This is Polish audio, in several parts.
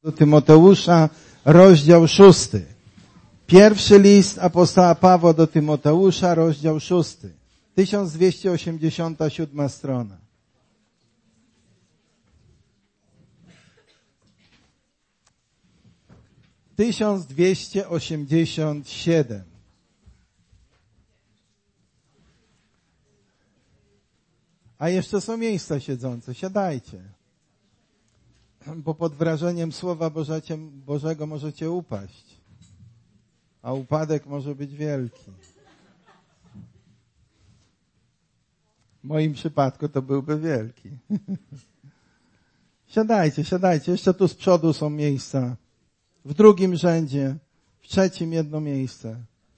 Tymoteusza, rozdział 6. Pierwszy list apostoła Pawła do Tymoteusza, rozdział 6. 1287 strona. Tysiąc 1287. A jeszcze są miejsca siedzące. Siadajcie. Bo pod wrażeniem Słowa Bożego możecie upaść. A upadek może być wielki. W moim przypadku to byłby wielki. Siadajcie, siadajcie. Jeszcze tu z przodu są miejsca. W drugim rzędzie. W trzecim jedno miejsce.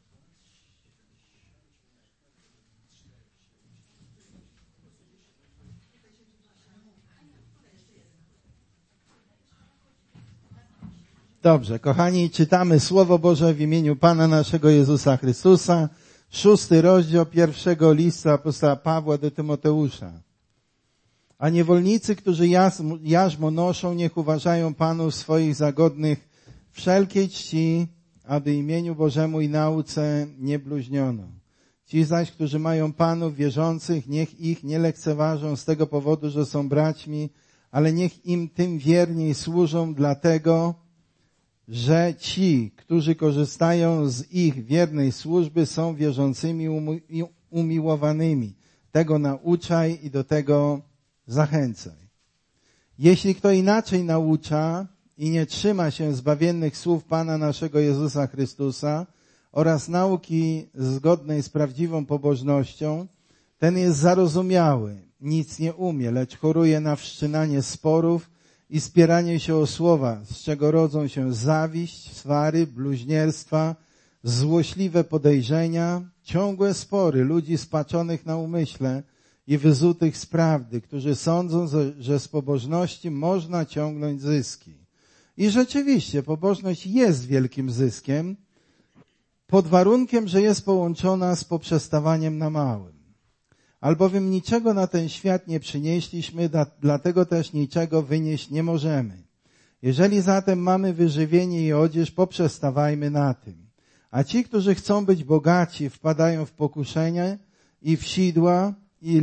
Dobrze, kochani, czytamy Słowo Boże w imieniu Pana naszego Jezusa Chrystusa, 6 rozdział pierwszego listu apostoła Pawła do Tymoteusza. A niewolnicy, którzy jarzmo noszą, niech uważają Panów swoich za godnych wszelkiej czci, aby imieniu Bożemu i nauce nie bluźniono. Ci zaś, którzy mają Panów wierzących, niech ich nie lekceważą z tego powodu, że są braćmi, ale niech im tym wierniej służą dlatego, że ci, którzy korzystają z ich wiernej służby, są wierzącymi i umiłowanymi. Tego nauczaj i do tego zachęcaj. Jeśli kto inaczej naucza i nie trzyma się zbawiennych słów Pana naszego Jezusa Chrystusa oraz nauki zgodnej z prawdziwą pobożnością, ten jest zarozumiały, nic nie umie, lecz choruje na wszczynanie sporów i spieranie się o słowa, z czego rodzą się zawiść, swary, bluźnierstwa, złośliwe podejrzenia, ciągłe spory ludzi spaczonych na umyśle i wyzutych z prawdy, którzy sądzą, że z pobożności można ciągnąć zyski. I rzeczywiście pobożność jest wielkim zyskiem, pod warunkiem, że jest połączona z poprzestawaniem na małym. Albowiem niczego na ten świat nie przynieśliśmy, dlatego też niczego wynieść nie możemy. Jeżeli zatem mamy wyżywienie i odzież, poprzestawajmy na tym. A ci, którzy chcą być bogaci, wpadają w pokuszenie i w sidła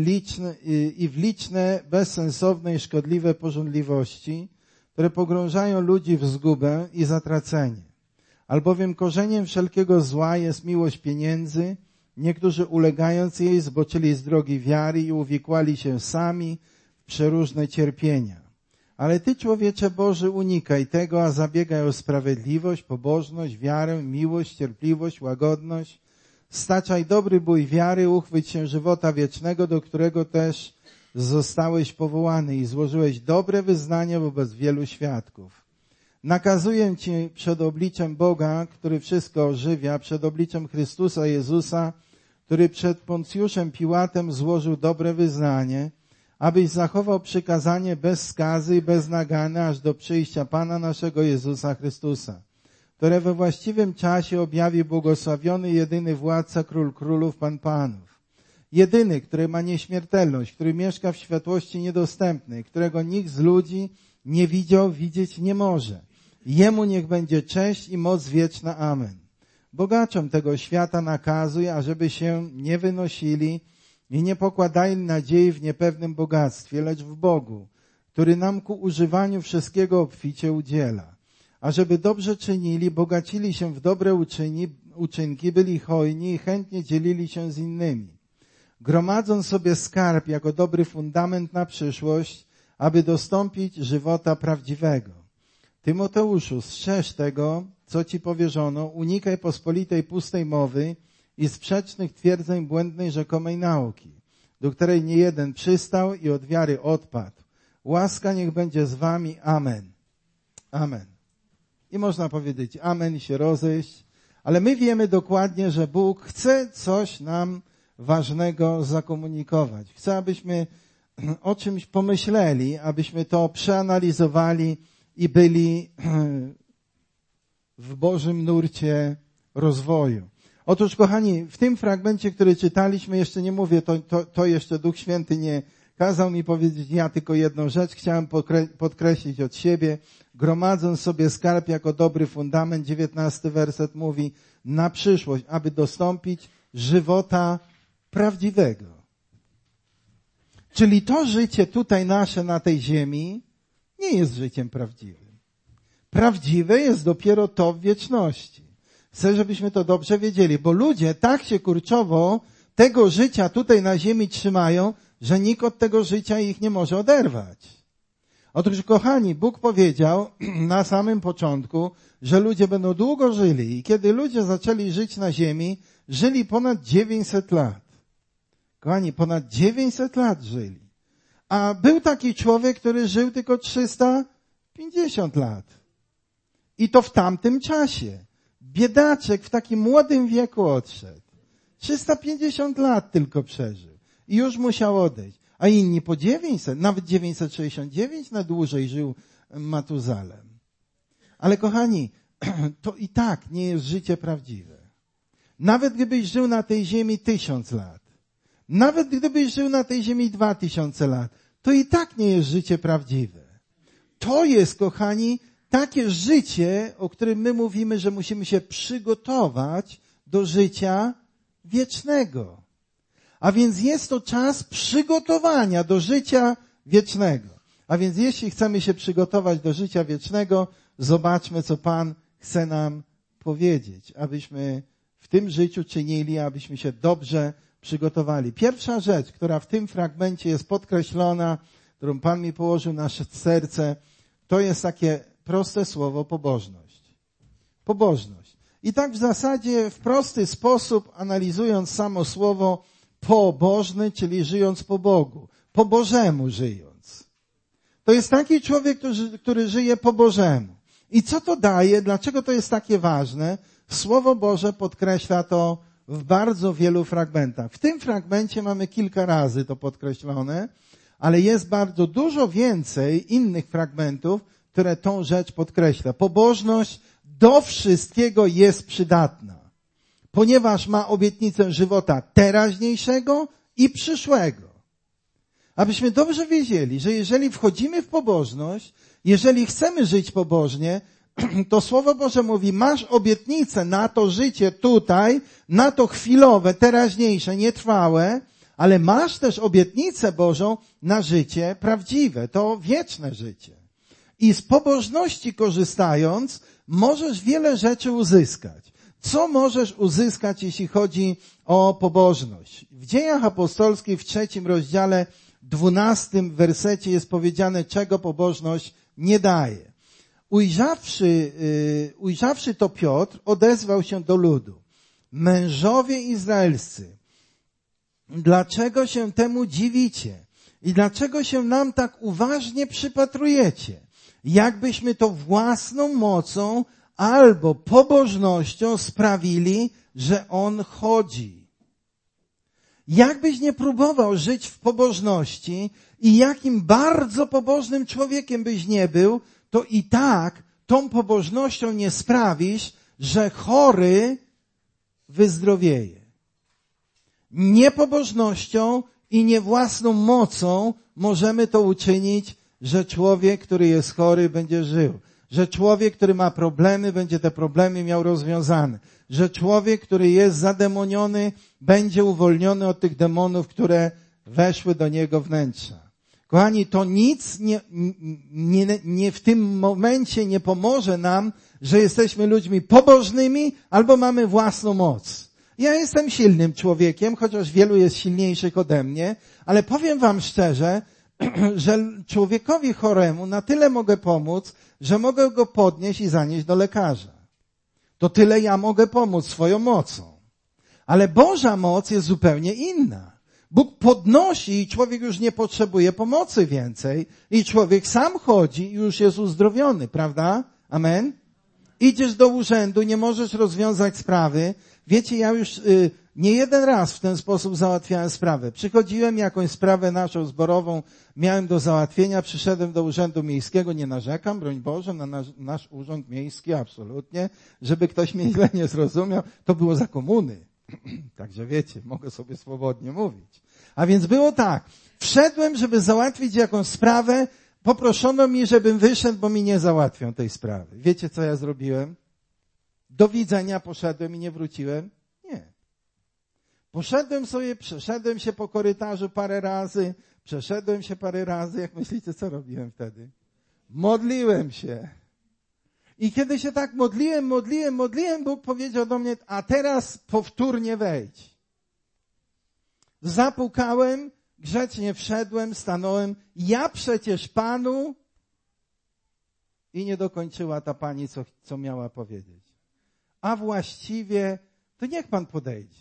i w liczne, bezsensowne i szkodliwe pożądliwości, które pogrążają ludzi w zgubę i zatracenie. Albowiem korzeniem wszelkiego zła jest miłość pieniędzy. Niektórzy ulegając jej zboczyli z drogi wiary i uwikłali się sami w przeróżne cierpienia. Ale Ty, człowiecze Boży, unikaj tego, a zabiegaj o sprawiedliwość, pobożność, wiarę, miłość, cierpliwość, łagodność. Staczaj dobry bój wiary, uchwyć się żywota wiecznego, do którego też zostałeś powołany i złożyłeś dobre wyznanie wobec wielu świadków. Nakazuję Ci przed obliczem Boga, który wszystko ożywia, przed obliczem Chrystusa Jezusa, który przed Poncjuszem Piłatem złożył dobre wyznanie, abyś zachował przykazanie bez skazy i bez nagany, aż do przyjścia Pana naszego Jezusa Chrystusa, które we właściwym czasie objawi błogosławiony jedyny władca, Król Królów, Pan Panów. Jedyny, który ma nieśmiertelność, który mieszka w światłości niedostępnej, którego nikt z ludzi nie widział, widzieć nie może. Jemu niech będzie cześć i moc wieczna. Amen. Bogaczom tego świata nakazuj, ażeby się nie wynosili i nie pokładali nadziei w niepewnym bogactwie, lecz w Bogu, który nam ku używaniu wszystkiego obficie udziela. Ażeby dobrze czynili, bogacili się w dobre uczynki, byli hojni i chętnie dzielili się z innymi. Gromadząc sobie skarb jako dobry fundament na przyszłość, aby dostąpić żywota prawdziwego. Tymoteuszu, strzeż tego, co Ci powierzono, unikaj pospolitej pustej mowy i sprzecznych twierdzeń błędnej rzekomej nauki, do której niejeden przystał i od wiary odpadł. Łaska niech będzie z Wami. Amen. Amen. I można powiedzieć amen i się rozejść, ale my wiemy dokładnie, że Bóg chce coś nam ważnego zakomunikować. Chce, abyśmy o czymś pomyśleli, abyśmy to przeanalizowali i byli w Bożym nurcie rozwoju. Otóż, kochani, w tym fragmencie, który czytaliśmy, jeszcze nie mówię, to jeszcze Duch Święty nie kazał mi powiedzieć, ja tylko jedną rzecz chciałem podkreślić od siebie. gromadząc sobie skarb jako dobry fundament. 19 werset mówi, na przyszłość, aby dostąpić żywota prawdziwego. Czyli to życie tutaj nasze na tej ziemi nie jest życiem prawdziwym. Prawdziwe jest dopiero to w wieczności. Chcę, żebyśmy to dobrze wiedzieli, bo ludzie tak się kurczowo tego życia tutaj na ziemi trzymają, że nikt od tego życia ich nie może oderwać. Otóż, kochani, Bóg powiedział na samym początku, że ludzie będą długo żyli i kiedy ludzie zaczęli żyć na ziemi, żyli ponad 900 lat. Kochani, ponad 900 lat żyli. A był taki człowiek, który żył tylko 350 lat. I to w tamtym czasie. Biedaczek w takim młodym wieku odszedł. 350 lat tylko przeżył. I już musiał odejść. A inni po 900, nawet 969 na dłużej żył Matuzalem. Ale kochani, to i tak nie jest życie prawdziwe. Nawet gdybyś żył na tej ziemi 1000 lat, nawet gdybyś żył na tej ziemi 2000 lat, to i tak nie jest życie prawdziwe. To jest, kochani, takie życie, o którym my mówimy, że musimy się przygotować do życia wiecznego. A więc jest to czas przygotowania do życia wiecznego. A więc jeśli chcemy się przygotować do życia wiecznego, zobaczmy, co Pan chce nam powiedzieć, abyśmy w tym życiu czynili, abyśmy się dobrze przygotowali. Pierwsza rzecz, która w tym fragmencie jest podkreślona, którą Pan mi położył na serce, to jest takie proste słowo pobożność. Pobożność. I tak w zasadzie w prosty sposób, analizując samo słowo pobożny, czyli żyjąc po Bogu, po Bożemu żyjąc. To jest taki człowiek, który żyje po Bożemu. I co to daje? Dlaczego to jest takie ważne? Słowo Boże podkreśla to w bardzo wielu fragmentach. W tym fragmencie mamy kilka razy to podkreślone, ale jest bardzo dużo więcej innych fragmentów, które tą rzecz podkreśla. Pobożność do wszystkiego jest przydatna, ponieważ ma obietnicę żywota teraźniejszego i przyszłego. Abyśmy dobrze wiedzieli, że jeżeli wchodzimy w pobożność, jeżeli chcemy żyć pobożnie, to Słowo Boże mówi, masz obietnicę na to życie tutaj, na to chwilowe, teraźniejsze, nietrwałe, ale masz też obietnicę Bożą na życie prawdziwe, to wieczne życie. I z pobożności korzystając, możesz wiele rzeczy uzyskać. Co możesz uzyskać, jeśli chodzi o pobożność? W Dziejach Apostolskich w 3 rozdziale, 12 wersecie jest powiedziane, czego pobożność nie daje. Ujrzawszy to Piotr, odezwał się do ludu. Mężowie izraelscy, dlaczego się temu dziwicie? I dlaczego się nam tak uważnie przypatrujecie? Jakbyśmy to własną mocą albo pobożnością sprawili, że On chodzi. Jakbyś nie próbował żyć w pobożności i jakim bardzo pobożnym człowiekiem byś nie był, to i tak tą pobożnością nie sprawisz, że chory wyzdrowieje. Nie pobożnością i nie własną mocą możemy to uczynić, że człowiek, który jest chory, będzie żył. Że człowiek, który ma problemy, będzie te problemy miał rozwiązane. Że człowiek, który jest zademoniony, będzie uwolniony od tych demonów, które weszły do niego wnętrza. Kochani, to nic nie w tym momencie nie pomoże nam, że jesteśmy ludźmi pobożnymi albo mamy własną moc. Ja jestem silnym człowiekiem, chociaż wielu jest silniejszych ode mnie, ale powiem wam szczerze, że człowiekowi choremu na tyle mogę pomóc, że mogę go podnieść i zanieść do lekarza. To tyle ja mogę pomóc swoją mocą. Ale Boża moc jest zupełnie inna. Bóg podnosi i człowiek już nie potrzebuje pomocy więcej i człowiek sam chodzi i już jest uzdrowiony, prawda? Amen? Idziesz do urzędu, nie możesz rozwiązać sprawy. Wiecie, ja już nie jeden raz w ten sposób załatwiałem sprawę. Przychodziłem, jakąś sprawę naszą zborową miałem do załatwienia, przyszedłem do urzędu miejskiego, nie narzekam, broń Boże, na nasz urząd miejski, absolutnie, żeby ktoś mnie źle nie zrozumiał, to było za komuny. Także wiecie, mogę sobie swobodnie mówić. A więc było tak, wszedłem, żeby załatwić jakąś sprawę, Poproszono mi, żebym wyszedł, bo mi nie załatwią tej sprawy. Wiecie, co ja zrobiłem? Do widzenia poszedłem i nie wróciłem? Nie. Poszedłem sobie, przeszedłem się po korytarzu parę razy, przeszedłem się parę razy. Jak myślicie, co robiłem wtedy? Modliłem się. I kiedy się tak modliłem, Bóg powiedział do mnie, a teraz powtórnie wejdź. Zapukałem, grzecznie wszedłem, stanąłem. Ja przecież Panu i nie dokończyła ta pani, co miała powiedzieć. A właściwie, to niech Pan podejdzie.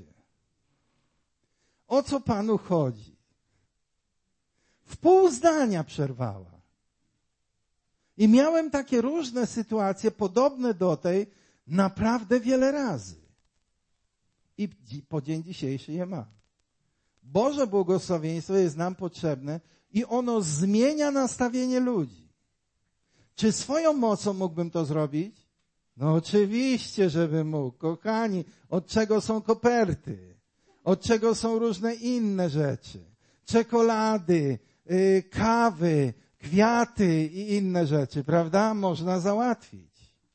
O co Panu chodzi? W pół zdania przerwała. I miałem takie różne sytuacje, podobne do tej, naprawdę wiele razy. I po dzień dzisiejszy je mam. Boże błogosławieństwo jest nam potrzebne i ono zmienia nastawienie ludzi. Czy swoją mocą mógłbym to zrobić? No oczywiście, żebym mógł. Kochani, od czego są koperty? Od czego są różne inne rzeczy? Czekolady, kawy, kwiaty i inne rzeczy, prawda? Można załatwić.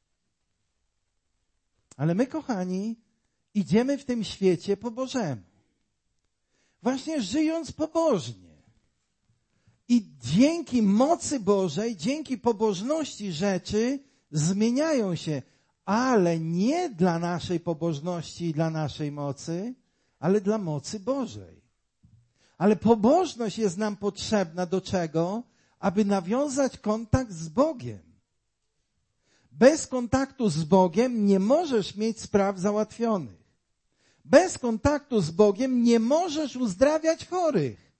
Ale my, kochani, idziemy w tym świecie po Bożemu. Właśnie żyjąc pobożnie. I dzięki mocy Bożej, dzięki pobożności rzeczy zmieniają się, ale nie dla naszej pobożności i dla naszej mocy, ale dla mocy Bożej. Ale pobożność jest nam potrzebna do czego? Aby nawiązać kontakt z Bogiem. Bez kontaktu z Bogiem nie możesz mieć spraw załatwionych. Bez kontaktu z Bogiem nie możesz uzdrawiać chorych.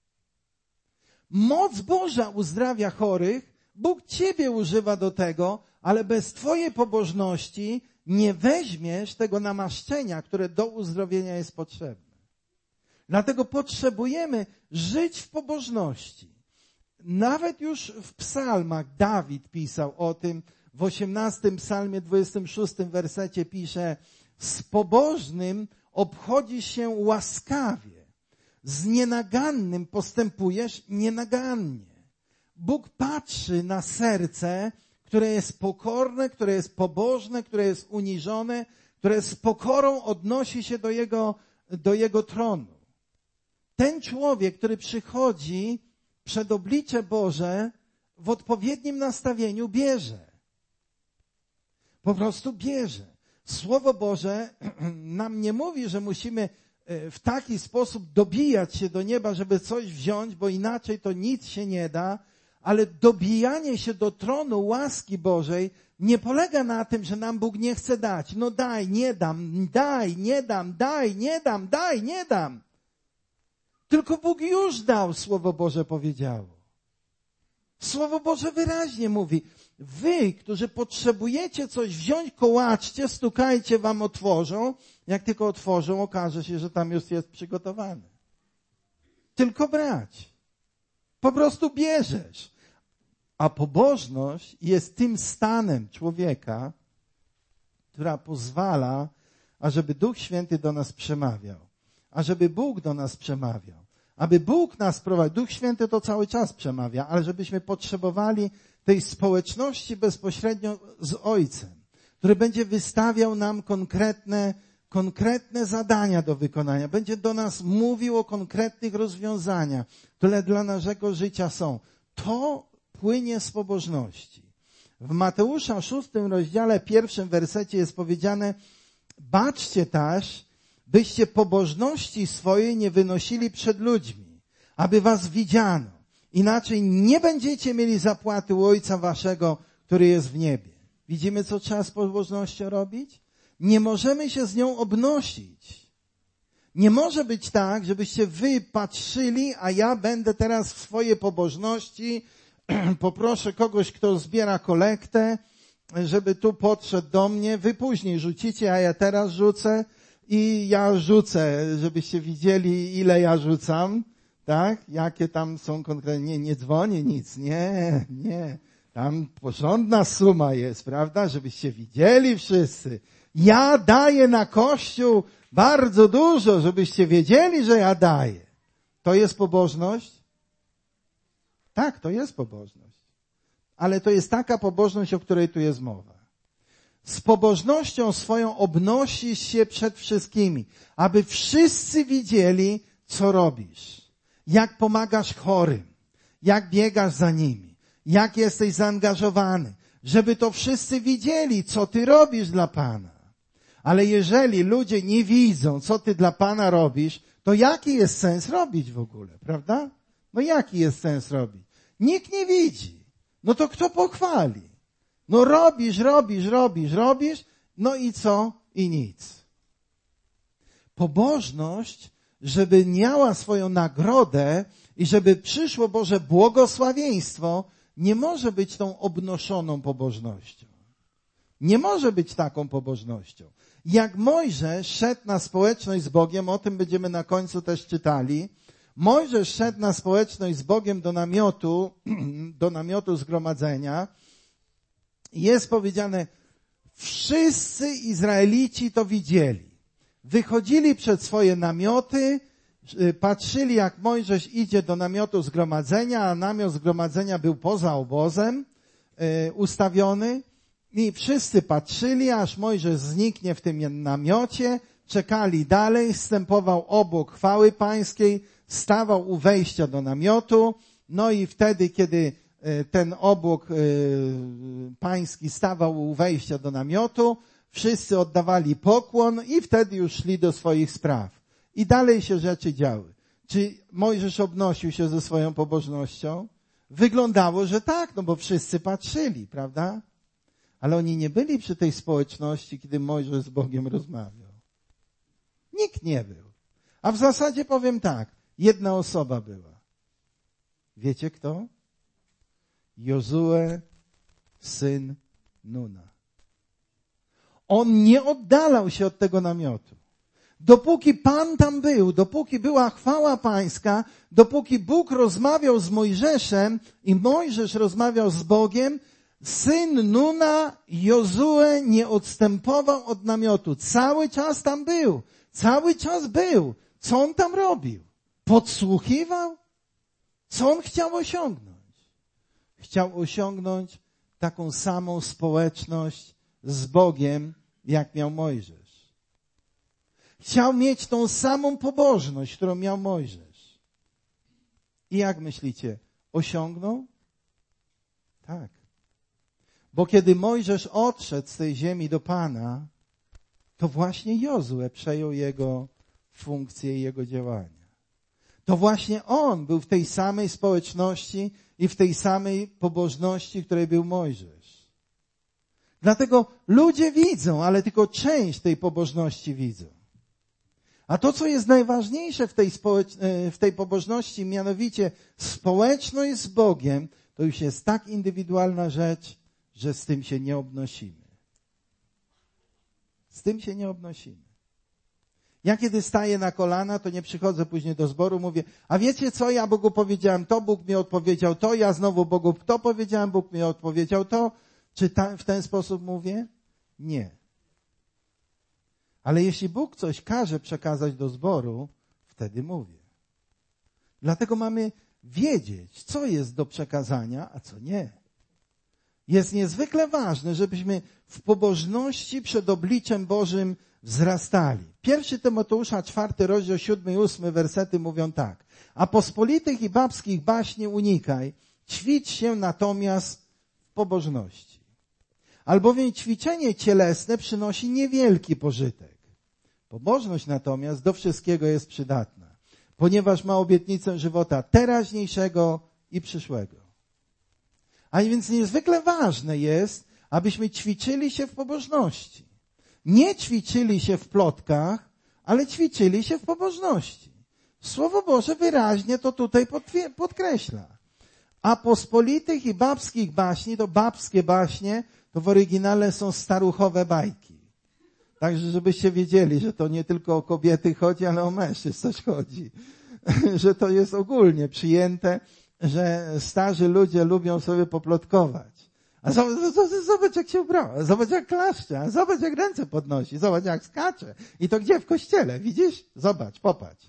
Moc Boża uzdrawia chorych, Bóg ciebie używa do tego, ale bez twojej pobożności nie weźmiesz tego namaszczenia, które do uzdrowienia jest potrzebne. Dlatego potrzebujemy żyć w pobożności. Nawet już w psalmach Dawid pisał o tym, w 18 psalmie 26 wersecie pisze: z pobożnym obchodzisz się łaskawie, z nienagannym postępujesz nienagannie. Bóg patrzy na serce, które jest pokorne, które jest pobożne, które jest uniżone, które z pokorą odnosi się do Jego tronu. Ten człowiek, który przychodzi przed oblicze Boże, w odpowiednim nastawieniu bierze. Po prostu bierze. Słowo Boże nam nie mówi, że musimy w taki sposób dobijać się do nieba, żeby coś wziąć, bo inaczej to nic się nie da, ale dobijanie się do tronu łaski Bożej nie polega na tym, że nam Bóg nie chce dać. No daj, nie dam, daj, nie dam, daj, nie dam, daj, nie dam. Tylko Bóg już dał, Słowo Boże powiedziało. Słowo Boże wyraźnie mówi, wy, którzy potrzebujecie coś wziąć, kołaczcie, stukajcie, wam otworzą. Jak tylko otworzą, okaże się, że tam już jest przygotowane. Tylko brać. Po prostu bierzesz. A pobożność jest tym stanem człowieka, która pozwala, ażeby Duch Święty do nas przemawiał. Ażeby Bóg do nas przemawiał. Aby Bóg nas prowadził. Duch Święty to cały czas przemawia, ale żebyśmy potrzebowali tej społeczności bezpośrednio z Ojcem, który będzie wystawiał nam konkretne zadania do wykonania. Będzie do nas mówił o konkretnych rozwiązaniach, które dla naszego życia są. To płynie z pobożności. W Mateusza 6 rozdziale 1 wersecie jest powiedziane: baczcie też, byście pobożności swojej nie wynosili przed ludźmi, aby was widziano. Inaczej nie będziecie mieli zapłaty u Ojca waszego, który jest w niebie. Widzimy, co trzeba z pobożnością robić? Nie możemy się z nią obnosić. Nie może być tak, żebyście wy patrzyli, a ja będę teraz w swojej pobożności, poproszę kogoś, kto zbiera kolektę, żeby tu podszedł do mnie, wy później rzucicie, a ja teraz rzucę i ja rzucę, żebyście widzieli, ile ja rzucam, tak? Jakie tam są konkretnie, nie dzwonię nic, nie. Tam porządna suma jest, prawda? Żebyście widzieli wszyscy. Ja daję na Kościół bardzo dużo, żebyście wiedzieli, że ja daję. To jest pobożność? Tak, to jest pobożność. ale to jest taka pobożność, o której tu jest mowa. Z pobożnością swoją obnosisz się przed wszystkimi, aby wszyscy widzieli, co robisz. Jak pomagasz chorym, jak biegasz za nimi, jak jesteś zaangażowany, żeby to wszyscy widzieli, co ty robisz dla Pana. Ale jeżeli ludzie nie widzą, co ty dla Pana robisz, to jaki jest sens robić w ogóle, prawda? No jaki jest sens robić? Nikt nie widzi. No to kto pochwali? No robisz, no i co? I nic. Pobożność, żeby miała swoją nagrodę i żeby przyszło Boże błogosławieństwo, nie może być tą obnoszoną pobożnością. Nie może być taką pobożnością. Jak Mojżesz szedł na społeczność z Bogiem, o tym będziemy na końcu też czytali, Mojżesz szedł na społeczność z Bogiem do namiotu zgromadzenia. Jest powiedziane, wszyscy Izraelici to widzieli. Wychodzili przed swoje namioty, patrzyli jak Mojżesz idzie do namiotu zgromadzenia, a namiot zgromadzenia był poza obozem ustawiony. I wszyscy patrzyli, aż Mojżesz zniknie w tym namiocie, czekali dalej, wstępował obok chwały pańskiej, stawał u wejścia do namiotu, no i wtedy, kiedy ten obłok pański stawał u wejścia do namiotu, wszyscy oddawali pokłon i wtedy już szli do swoich spraw. I dalej się rzeczy działy. Czy Mojżesz obnosił się ze swoją pobożnością? Wyglądało, że tak, no bo wszyscy patrzyli, prawda? Ale oni nie byli przy tej społeczności, kiedy Mojżesz z Bogiem rozmawiał. Nikt nie był. A w zasadzie powiem tak, jedna osoba była. Wiecie kto? Jozue, syn Nuna. On nie oddalał się od tego namiotu. Dopóki Pan tam był, dopóki była chwała pańska, dopóki Bóg rozmawiał z Mojżeszem i Mojżesz rozmawiał z Bogiem, syn Nuna, Jozue, nie odstępował od namiotu. Cały czas tam był. Cały czas był. Co on tam robił? Podsłuchiwał? Co on chciał osiągnąć? Chciał osiągnąć taką samą społeczność z Bogiem, jak miał Mojżesz. Chciał mieć tą samą pobożność, którą miał Mojżesz. I jak myślicie, osiągnął? Tak. Bo kiedy Mojżesz odszedł z tej ziemi do Pana, to właśnie Jozue przejął jego funkcję i jego działania. To właśnie on był w tej samej społeczności i w tej samej pobożności, w której był Mojżesz. Dlatego ludzie widzą, ale tylko część tej pobożności widzą. A to, co jest najważniejsze w tej pobożności, mianowicie społeczność z Bogiem, to już jest tak indywidualna rzecz, że z tym się nie obnosimy. Z tym się nie obnosimy. Ja kiedy staję na kolana, to nie przychodzę później do zboru, mówię, a wiecie co, ja Bogu powiedziałem to, Bóg mi odpowiedział to, ja znowu Bogu to powiedziałem, Bóg mi odpowiedział to. Czy w ten sposób mówię? Nie. Ale jeśli Bóg coś każe przekazać do zboru, wtedy mówię. Dlatego mamy wiedzieć, co jest do przekazania, a co nie. Jest niezwykle ważne, żebyśmy w pobożności przed obliczem Bożym wzrastali. 1 Tymoteusza, 4 rozdział, 7 i 8 wersety mówią tak. A pospolitych i babskich baśni unikaj, ćwicz się natomiast w pobożności. Albowiem ćwiczenie cielesne przynosi niewielki pożytek. Pobożność natomiast do wszystkiego jest przydatna, ponieważ ma obietnicę żywota teraźniejszego i przyszłego. A więc niezwykle ważne jest, abyśmy ćwiczyli się w pobożności. Nie ćwiczyli się w plotkach, ale ćwiczyli się w pobożności. Słowo Boże wyraźnie to tutaj podkreśla. A pospolitych i babskich baśni, to babskie baśnie, to w oryginale są staruchowe bajki. Także żebyście wiedzieli, że to nie tylko o kobiety chodzi, ale o mężczyzn też chodzi. Że to jest ogólnie przyjęte, że starzy ludzie lubią sobie poplotkować. A zobacz jak się ubrała, zobacz jak klaszcze, zobacz jak ręce podnosi, zobacz jak skacze. I to gdzie? W kościele, widzisz? Zobacz, popatrz.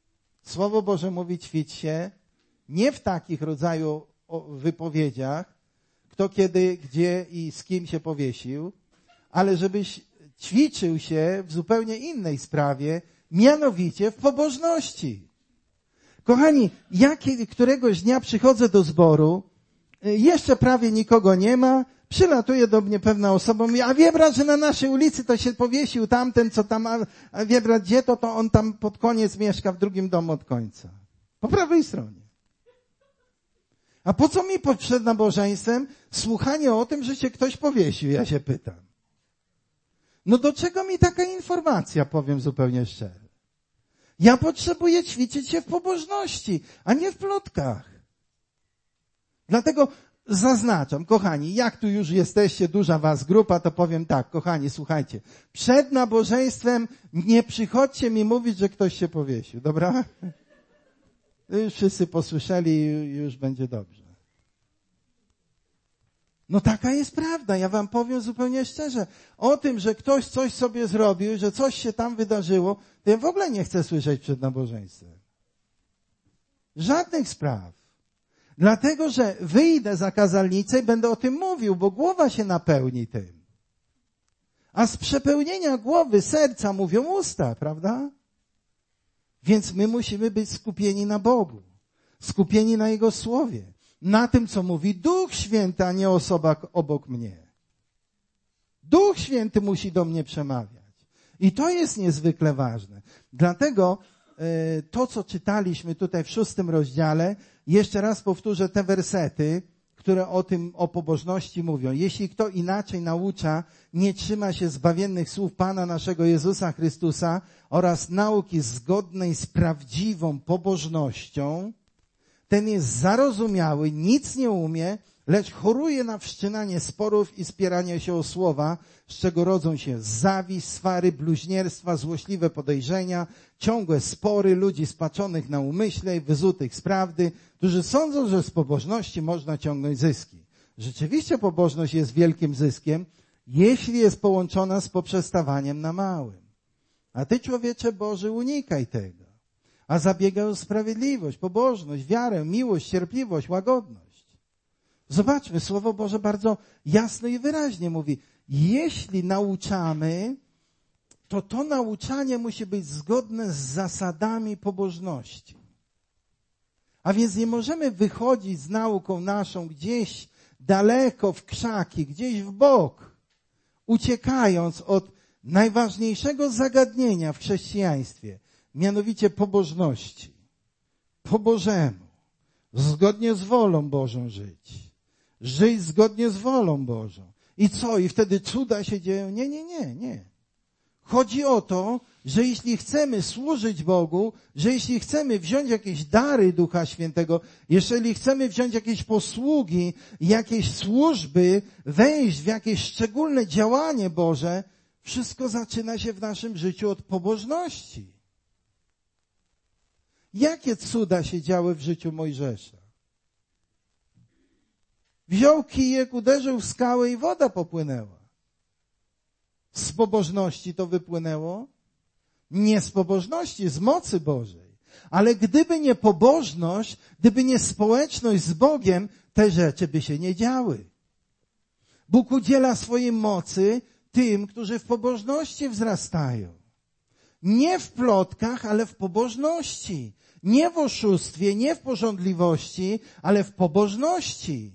Słowo Boże mówi ćwicz się nie w takich rodzaju wypowiedziach, kto kiedy, gdzie i z kim się powiesił, ale żebyś ćwiczył się w zupełnie innej sprawie, mianowicie w pobożności. Kochani, któregoś dnia przychodzę do zboru, jeszcze prawie nikogo nie ma, przylatuje do mnie pewna osoba, mówi, a wie brat, że na naszej ulicy to się powiesił tamten, co tam, a wie brat, gdzie to on tam pod koniec mieszka w drugim domu od końca. Po prawej stronie. A po co mi przed nabożeństwem słuchanie o tym, że się ktoś powiesił, ja się pytam. No do czego mi taka informacja, powiem zupełnie szczerze. Ja potrzebuję ćwiczyć się w pobożności, a nie w plotkach. Dlatego zaznaczam, kochani, jak tu już jesteście, duża was grupa, to powiem tak, kochani, słuchajcie, przed nabożeństwem nie przychodźcie mi mówić, że ktoś się powiesił, dobra? Już wszyscy posłyszeli, już będzie dobrze. No taka jest prawda, ja wam powiem zupełnie szczerze. O tym, że ktoś coś sobie zrobił, że coś się tam wydarzyło, to ja w ogóle nie chcę słyszeć przed nabożeństwem. Żadnych spraw. Dlatego, że wyjdę za kazalnicę i będę o tym mówił, bo głowa się napełni tym. A z przepełnienia głowy, serca mówią usta, prawda? Więc my musimy być skupieni na Bogu. Skupieni na Jego Słowie. Na tym, co mówi Duch Święty, a nie osoba obok mnie. Duch Święty musi do mnie przemawiać. I to jest niezwykle ważne. Dlatego to, co czytaliśmy tutaj w 6 rozdziale, jeszcze raz powtórzę te wersety, które o pobożności mówią. Jeśli kto inaczej naucza, nie trzyma się zbawiennych słów Pana naszego Jezusa Chrystusa oraz nauki zgodnej z prawdziwą pobożnością, ten jest zarozumiały, nic nie umie, lecz choruje na wszczynanie sporów i spieranie się o słowa, z czego rodzą się zawiść, swary, bluźnierstwa, złośliwe podejrzenia, ciągłe spory ludzi spaczonych na umyśle i wyzutych z prawdy, którzy sądzą, że z pobożności można ciągnąć zyski. Rzeczywiście pobożność jest wielkim zyskiem, jeśli jest połączona z poprzestawaniem na małym. A ty, człowiecze Boży, unikaj tego. A zabiegaj o sprawiedliwość, pobożność, wiarę, miłość, cierpliwość, łagodność. Zobaczmy, Słowo Boże bardzo jasno i wyraźnie mówi, jeśli nauczamy, to nauczanie musi być zgodne z zasadami pobożności. A więc nie możemy wychodzić z nauką naszą gdzieś daleko w krzaki, gdzieś w bok, uciekając od najważniejszego zagadnienia w chrześcijaństwie, mianowicie pobożności. Po Bożemu. Zgodnie z wolą Bożą żyć. Żyć zgodnie z wolą Bożą. I co? I wtedy cuda się dzieją? Nie. Chodzi o to, że jeśli chcemy służyć Bogu, że jeśli chcemy wziąć jakieś dary Ducha Świętego, jeżeli chcemy wziąć jakieś posługi, jakieś służby, wejść w jakieś szczególne działanie Boże, wszystko zaczyna się w naszym życiu od pobożności. Jakie cuda się działy w życiu Mojżesza? Wziął kijek, uderzył w skałę i woda popłynęła. Z pobożności to wypłynęło? Nie z pobożności, z mocy Bożej. Ale gdyby nie pobożność, gdyby nie społeczność z Bogiem, te rzeczy by się nie działy. Bóg udziela swojej mocy tym, którzy w pobożności wzrastają. Nie w plotkach, ale w pobożności. Nie w oszustwie, nie w pożądliwości, ale w pobożności.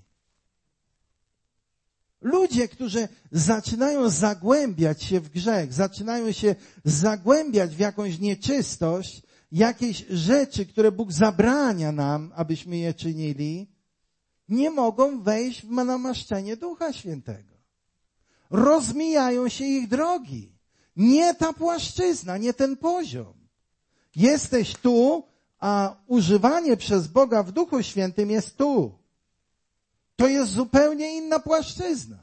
Ludzie, którzy zaczynają zagłębiać się w grzech, zaczynają się zagłębiać w jakąś nieczystość, jakieś rzeczy, które Bóg zabrania nam, abyśmy je czynili, nie mogą wejść w namaszczenie Ducha Świętego. Rozmijają się ich drogi. Nie ta płaszczyzna, nie ten poziom. Jesteś tu, a używanie przez Boga w Duchu Świętym jest tu. To jest zupełnie inna płaszczyzna.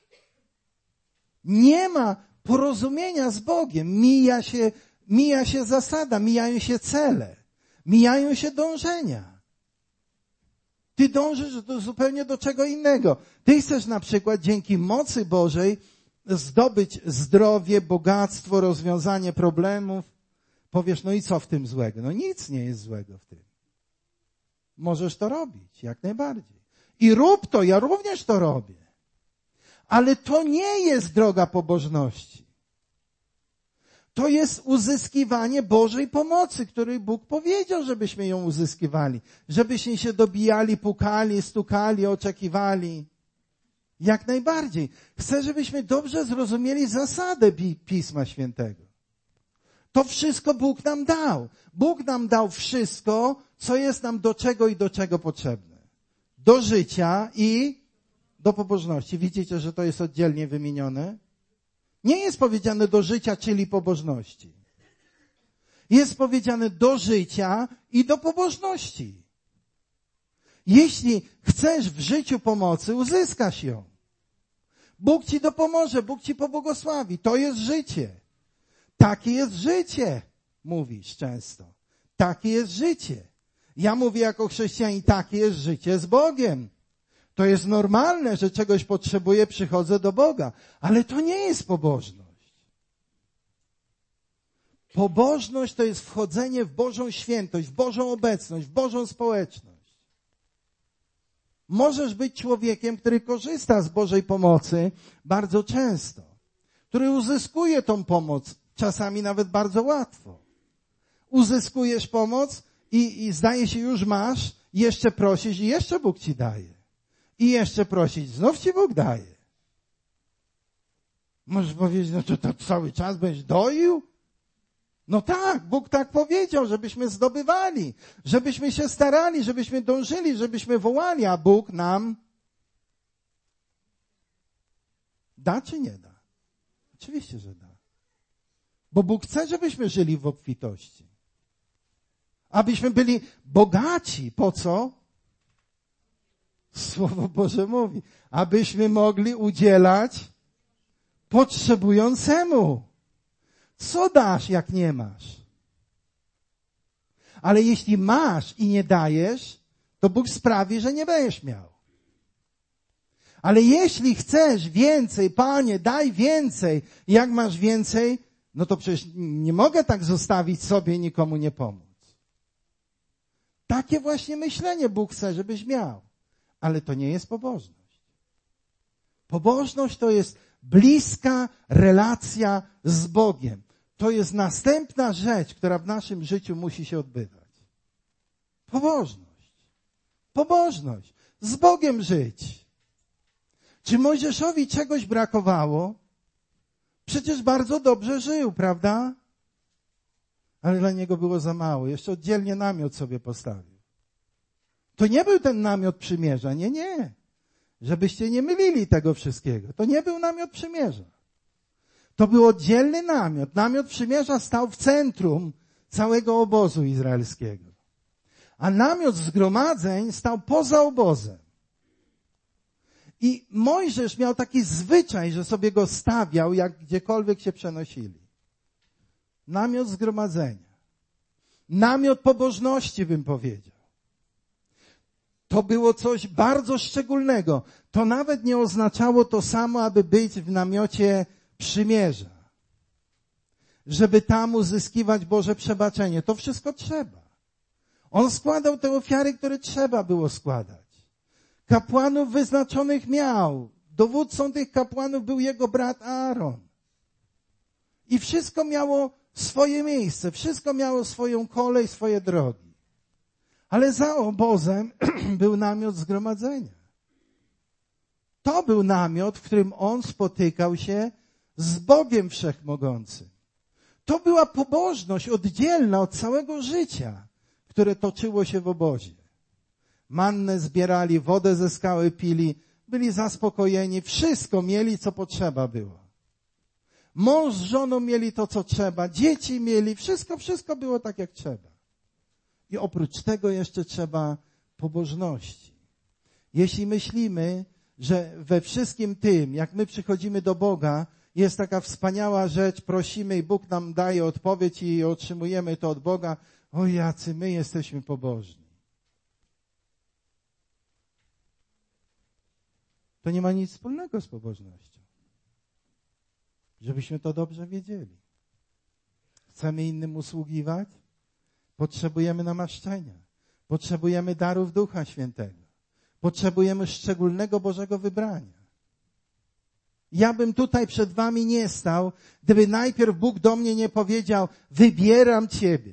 Nie ma porozumienia z Bogiem. Mija się zasada, mijają się cele, mijają się dążenia. Ty dążysz zupełnie do czego innego. Ty chcesz na przykład dzięki mocy Bożej zdobyć zdrowie, bogactwo, rozwiązanie problemów. Powiesz, no i co w tym złego? No nic nie jest złego w tym. Możesz to robić, jak najbardziej. I rób to, ja również to robię. Ale to nie jest droga pobożności. To jest uzyskiwanie Bożej pomocy, której Bóg powiedział, żebyśmy ją uzyskiwali. Żebyśmy się dobijali, pukali, stukali, oczekiwali. Jak najbardziej. Chcę, żebyśmy dobrze zrozumieli zasadę Pisma Świętego. To wszystko Bóg nam dał. Bóg nam dał wszystko, co jest nam do czego i do czego potrzebne. Do życia i do pobożności. Widzicie, że to jest oddzielnie wymienione? Nie jest powiedziane do życia, czyli pobożności. Jest powiedziane do życia i do pobożności. Jeśli chcesz w życiu pomocy, uzyskasz ją. Bóg ci dopomoże, Bóg ci pobłogosławi. To jest życie. Takie jest życie, mówisz często. Takie jest życie. Ja mówię jako chrześcijanin, takie jest życie z Bogiem. To jest normalne, że czegoś potrzebuję, przychodzę do Boga. Ale to nie jest pobożność. Pobożność to jest wchodzenie w Bożą świętość, w Bożą obecność, w Bożą społeczność. Możesz być człowiekiem, który korzysta z Bożej pomocy bardzo często. Który uzyskuje tą pomoc, czasami nawet bardzo łatwo. Uzyskujesz pomoc i zdaje się już masz, jeszcze prosisz i jeszcze Bóg ci daje. I jeszcze prosić, znów ci Bóg daje. Możesz powiedzieć, no to cały czas będziesz doił? No tak, Bóg tak powiedział, żebyśmy zdobywali, żebyśmy się starali, żebyśmy dążyli, żebyśmy wołali, a Bóg nam da czy nie da? Oczywiście, że da. Bo Bóg chce, żebyśmy żyli w obfitości. Abyśmy byli bogaci. Po co? Słowo Boże mówi. Abyśmy mogli udzielać potrzebującemu. Co dasz, jak nie masz? Ale jeśli masz i nie dajesz, to Bóg sprawi, że nie będziesz miał. Ale jeśli chcesz więcej, Panie, daj więcej. Jak masz więcej, no to przecież nie mogę tak zostawić sobie i nikomu nie pomóc. Takie właśnie myślenie Bóg chce, żebyś miał. Ale to nie jest pobożność. Pobożność to jest bliska relacja z Bogiem. To jest następna rzecz, która w naszym życiu musi się odbywać. Pobożność. Pobożność. Z Bogiem żyć. Czy Mojżeszowi czegoś brakowało? Przecież bardzo dobrze żył, prawda? Ale dla niego było za mało. Jeszcze oddzielnie namiot sobie postawił. To nie był ten namiot przymierza. Nie, nie. Żebyście nie mylili tego wszystkiego. To nie był namiot przymierza. To był oddzielny namiot. Namiot przymierza stał w centrum całego obozu izraelskiego. A namiot zgromadzeń stał poza obozem. I Mojżesz miał taki zwyczaj, że sobie go stawiał, jak gdziekolwiek się przenosili. Namiot zgromadzenia. Namiot pobożności, bym powiedział. To było coś bardzo szczególnego. To nawet nie oznaczało to samo, aby być w namiocie przymierza. Żeby tam uzyskiwać Boże przebaczenie. To wszystko trzeba. On składał te ofiary, które trzeba było składać. Kapłanów wyznaczonych miał. Dowódcą tych kapłanów był jego brat Aaron. I wszystko miało swoje miejsce. Wszystko miało swoją kolej, swoje drogi. Ale za obozem był namiot zgromadzenia. To był namiot, w którym on spotykał się z Bogiem Wszechmogącym. To była pobożność oddzielna od całego życia, które toczyło się w obozie. Mannę zbierali, wodę ze skały pili, byli zaspokojeni, wszystko mieli, co potrzeba było. Mąż z żoną mieli to, co trzeba, dzieci mieli, wszystko było tak, jak trzeba. I oprócz tego jeszcze trzeba pobożności. Jeśli myślimy, że we wszystkim tym, jak my przychodzimy do Boga, jest taka wspaniała rzecz, prosimy i Bóg nam daje odpowiedź i otrzymujemy to od Boga, o jacy my jesteśmy pobożni. To nie ma nic wspólnego z pobożnością. Żebyśmy to dobrze wiedzieli. Chcemy innym usługiwać? Potrzebujemy namaszczenia. Potrzebujemy darów Ducha Świętego. Potrzebujemy szczególnego Bożego wybrania. Ja bym tutaj przed wami nie stał, gdyby najpierw Bóg do mnie nie powiedział, wybieram ciebie.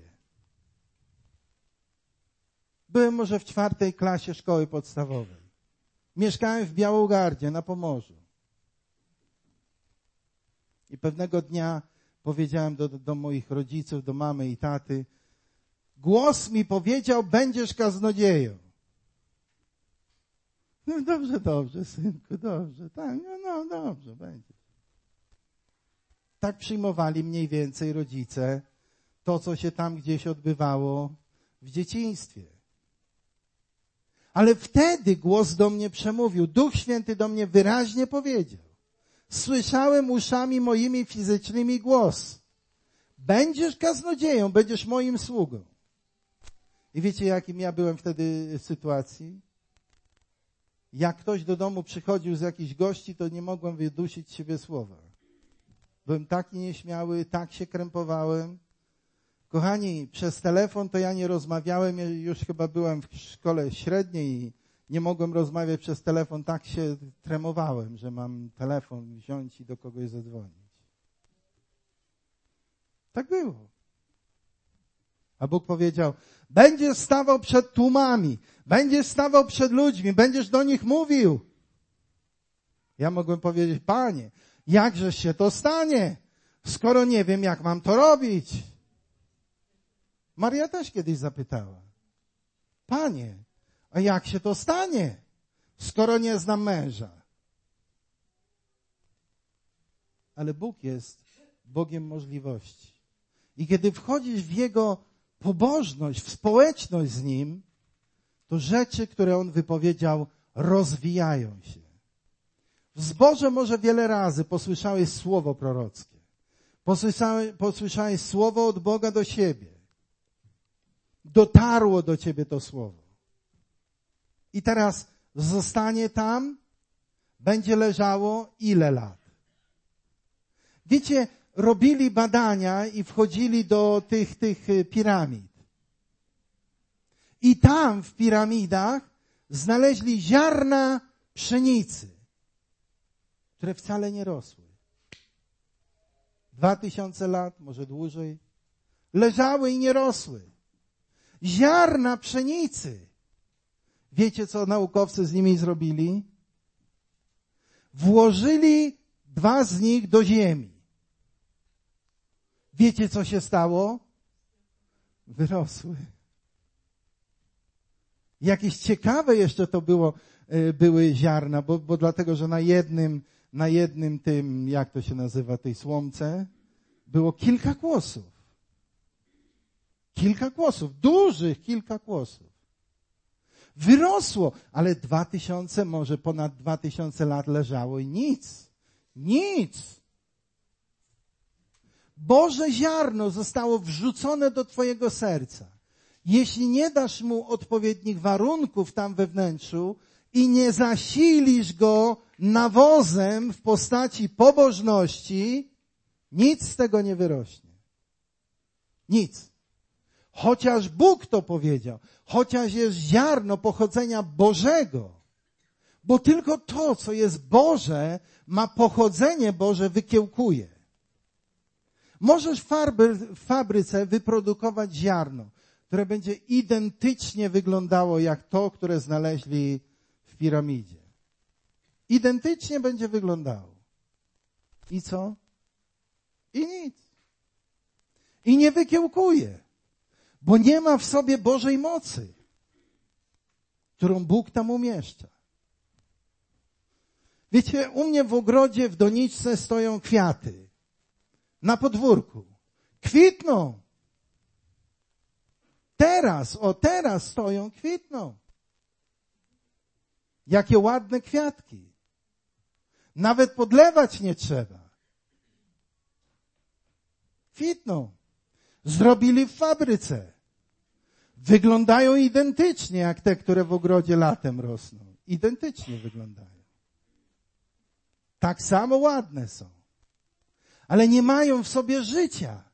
Byłem może w 4. klasie szkoły podstawowej. Mieszkałem w Białogardzie na Pomorzu. I pewnego dnia powiedziałem do moich rodziców, do mamy i taty, głos mi powiedział, będziesz kaznodzieją. No dobrze, synku, dobrze. Tak, no dobrze, będzie. Tak przyjmowali mniej więcej rodzice to, co się tam gdzieś odbywało w dzieciństwie. Ale wtedy głos do mnie przemówił. Duch Święty do mnie wyraźnie powiedział. Słyszałem uszami moimi fizycznymi głos. Będziesz kaznodzieją, będziesz moim sługą. I wiecie, jakim ja byłem wtedy w sytuacji? Jak ktoś do domu przychodził z jakichś gości, to nie mogłem wydusić z siebie słowa. Byłem taki nieśmiały, tak się krępowałem. Kochani, przez telefon to ja nie rozmawiałem, ja już chyba byłem w szkole średniej i nie mogłem rozmawiać przez telefon, tak się tremowałem, że mam telefon wziąć i do kogoś zadzwonić. Tak było. A Bóg powiedział, będziesz stawał przed tłumami, będziesz stawał przed ludźmi, będziesz do nich mówił. Ja mogłem powiedzieć, Panie, jakżeż się to stanie, skoro nie wiem, jak mam to robić. Maria też kiedyś zapytała, Panie, a jak się to stanie, skoro nie znam męża? Ale Bóg jest Bogiem możliwości. I kiedy wchodzisz w Jego pobożność, w społeczność z Nim, to rzeczy, które On wypowiedział, rozwijają się. W zborze może wiele razy posłyszałeś słowo prorockie. Posłyszałeś słowo od Boga do siebie. Dotarło do ciebie to słowo. I teraz zostanie tam, będzie leżało ile lat? Wiecie, robili badania i wchodzili do tych piramid. I tam w piramidach znaleźli ziarna pszenicy, które wcale nie rosły. 2000 lat, może dłużej, leżały i nie rosły. Ziarna pszenicy. Wiecie, co naukowcy z nimi zrobili? Włożyli 2 z nich do ziemi. Wiecie, co się stało? Wyrosły. Jakieś ciekawe jeszcze to były ziarna, bo dlatego, że na jednym tym, jak to się nazywa, tej słomce, było kilka kłosów. Kilka kłosów, dużych kilka kłosów. Wyrosło, ale 2000, może ponad 2000 lat leżało i nic. Nic. Boże ziarno zostało wrzucone do twojego serca. Jeśli nie dasz mu odpowiednich warunków tam we wnętrzu i nie zasilisz go nawozem w postaci pobożności, nic z tego nie wyrośnie. Nic. Chociaż Bóg to powiedział, chociaż jest ziarno pochodzenia Bożego, bo tylko to, co jest Boże, ma pochodzenie Boże, wykiełkuje. Możesz w fabryce wyprodukować ziarno, które będzie identycznie wyglądało jak to, które znaleźli w piramidzie. Identycznie będzie wyglądało. I co? I nic. I nie wykiełkuje. Bo nie ma w sobie Bożej mocy, którą Bóg tam umieszcza. Wiecie, u mnie w ogrodzie w doniczce stoją kwiaty. Na podwórku. Kwitną. Teraz stoją, kwitną. Jakie ładne kwiatki. Nawet podlewać nie trzeba. Kwitną. Zrobili w fabryce. Wyglądają identycznie jak te, które w ogrodzie latem rosną. Identycznie wyglądają. Tak samo ładne są. Ale nie mają w sobie życia.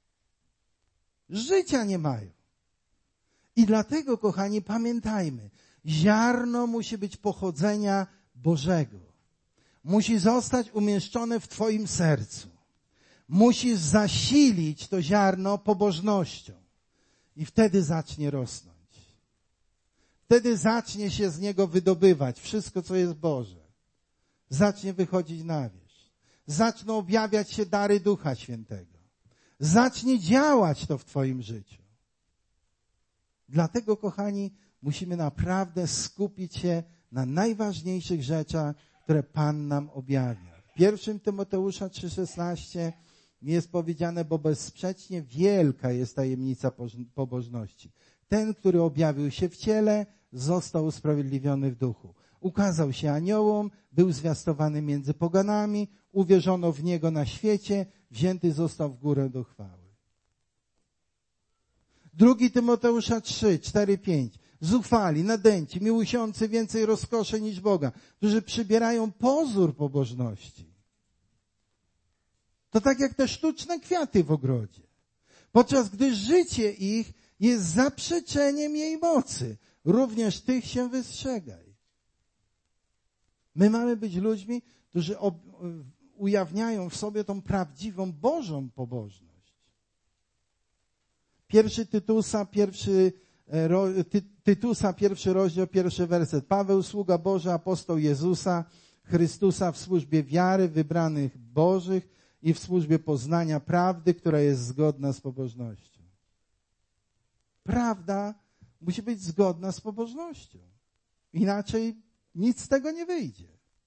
Życia nie mają. I dlatego, kochani, pamiętajmy, Ziarno musi być pochodzenia Bożego. Musi zostać umieszczone w twoim sercu. Musisz zasilić to ziarno pobożnością. I wtedy zacznie rosnąć. Wtedy zacznie się z niego wydobywać wszystko, co jest Boże. Zacznie wychodzić na wierzch. Zaczną objawiać się dary Ducha Świętego. Zacznie działać to w twoim życiu. Dlatego, kochani, musimy naprawdę skupić się na najważniejszych rzeczach, które Pan nam objawia. W 1 Tymoteusza 3,16 jest powiedziane, bo bezsprzecznie wielka jest tajemnica pobożności. Ten, który objawił się w ciele, został usprawiedliwiony w duchu. Ukazał się aniołom, był zwiastowany między poganami, uwierzono w Niego na świecie, wzięty został w górę do chwały. 2 Tymoteusza 3, 4, 5. Zuchwali, nadęci, miłujący więcej rozkoszy niż Boga, którzy przybierają pozór pobożności. To tak jak te sztuczne kwiaty w ogrodzie. Podczas gdy życie ich jest zaprzeczeniem jej mocy. Również tych się wystrzegaj. My mamy być ludźmi, którzy ujawniają w sobie tą prawdziwą Bożą pobożność. 1 Tytusa, 1 rozdział, 1 werset. Paweł, sługa Boży, apostoł Jezusa Chrystusa w służbie wiary wybranych Bożych i w służbie poznania prawdy, która jest zgodna z pobożnością. Prawda musi być zgodna z pobożnością. Inaczej nic z tego nie wyjdzie.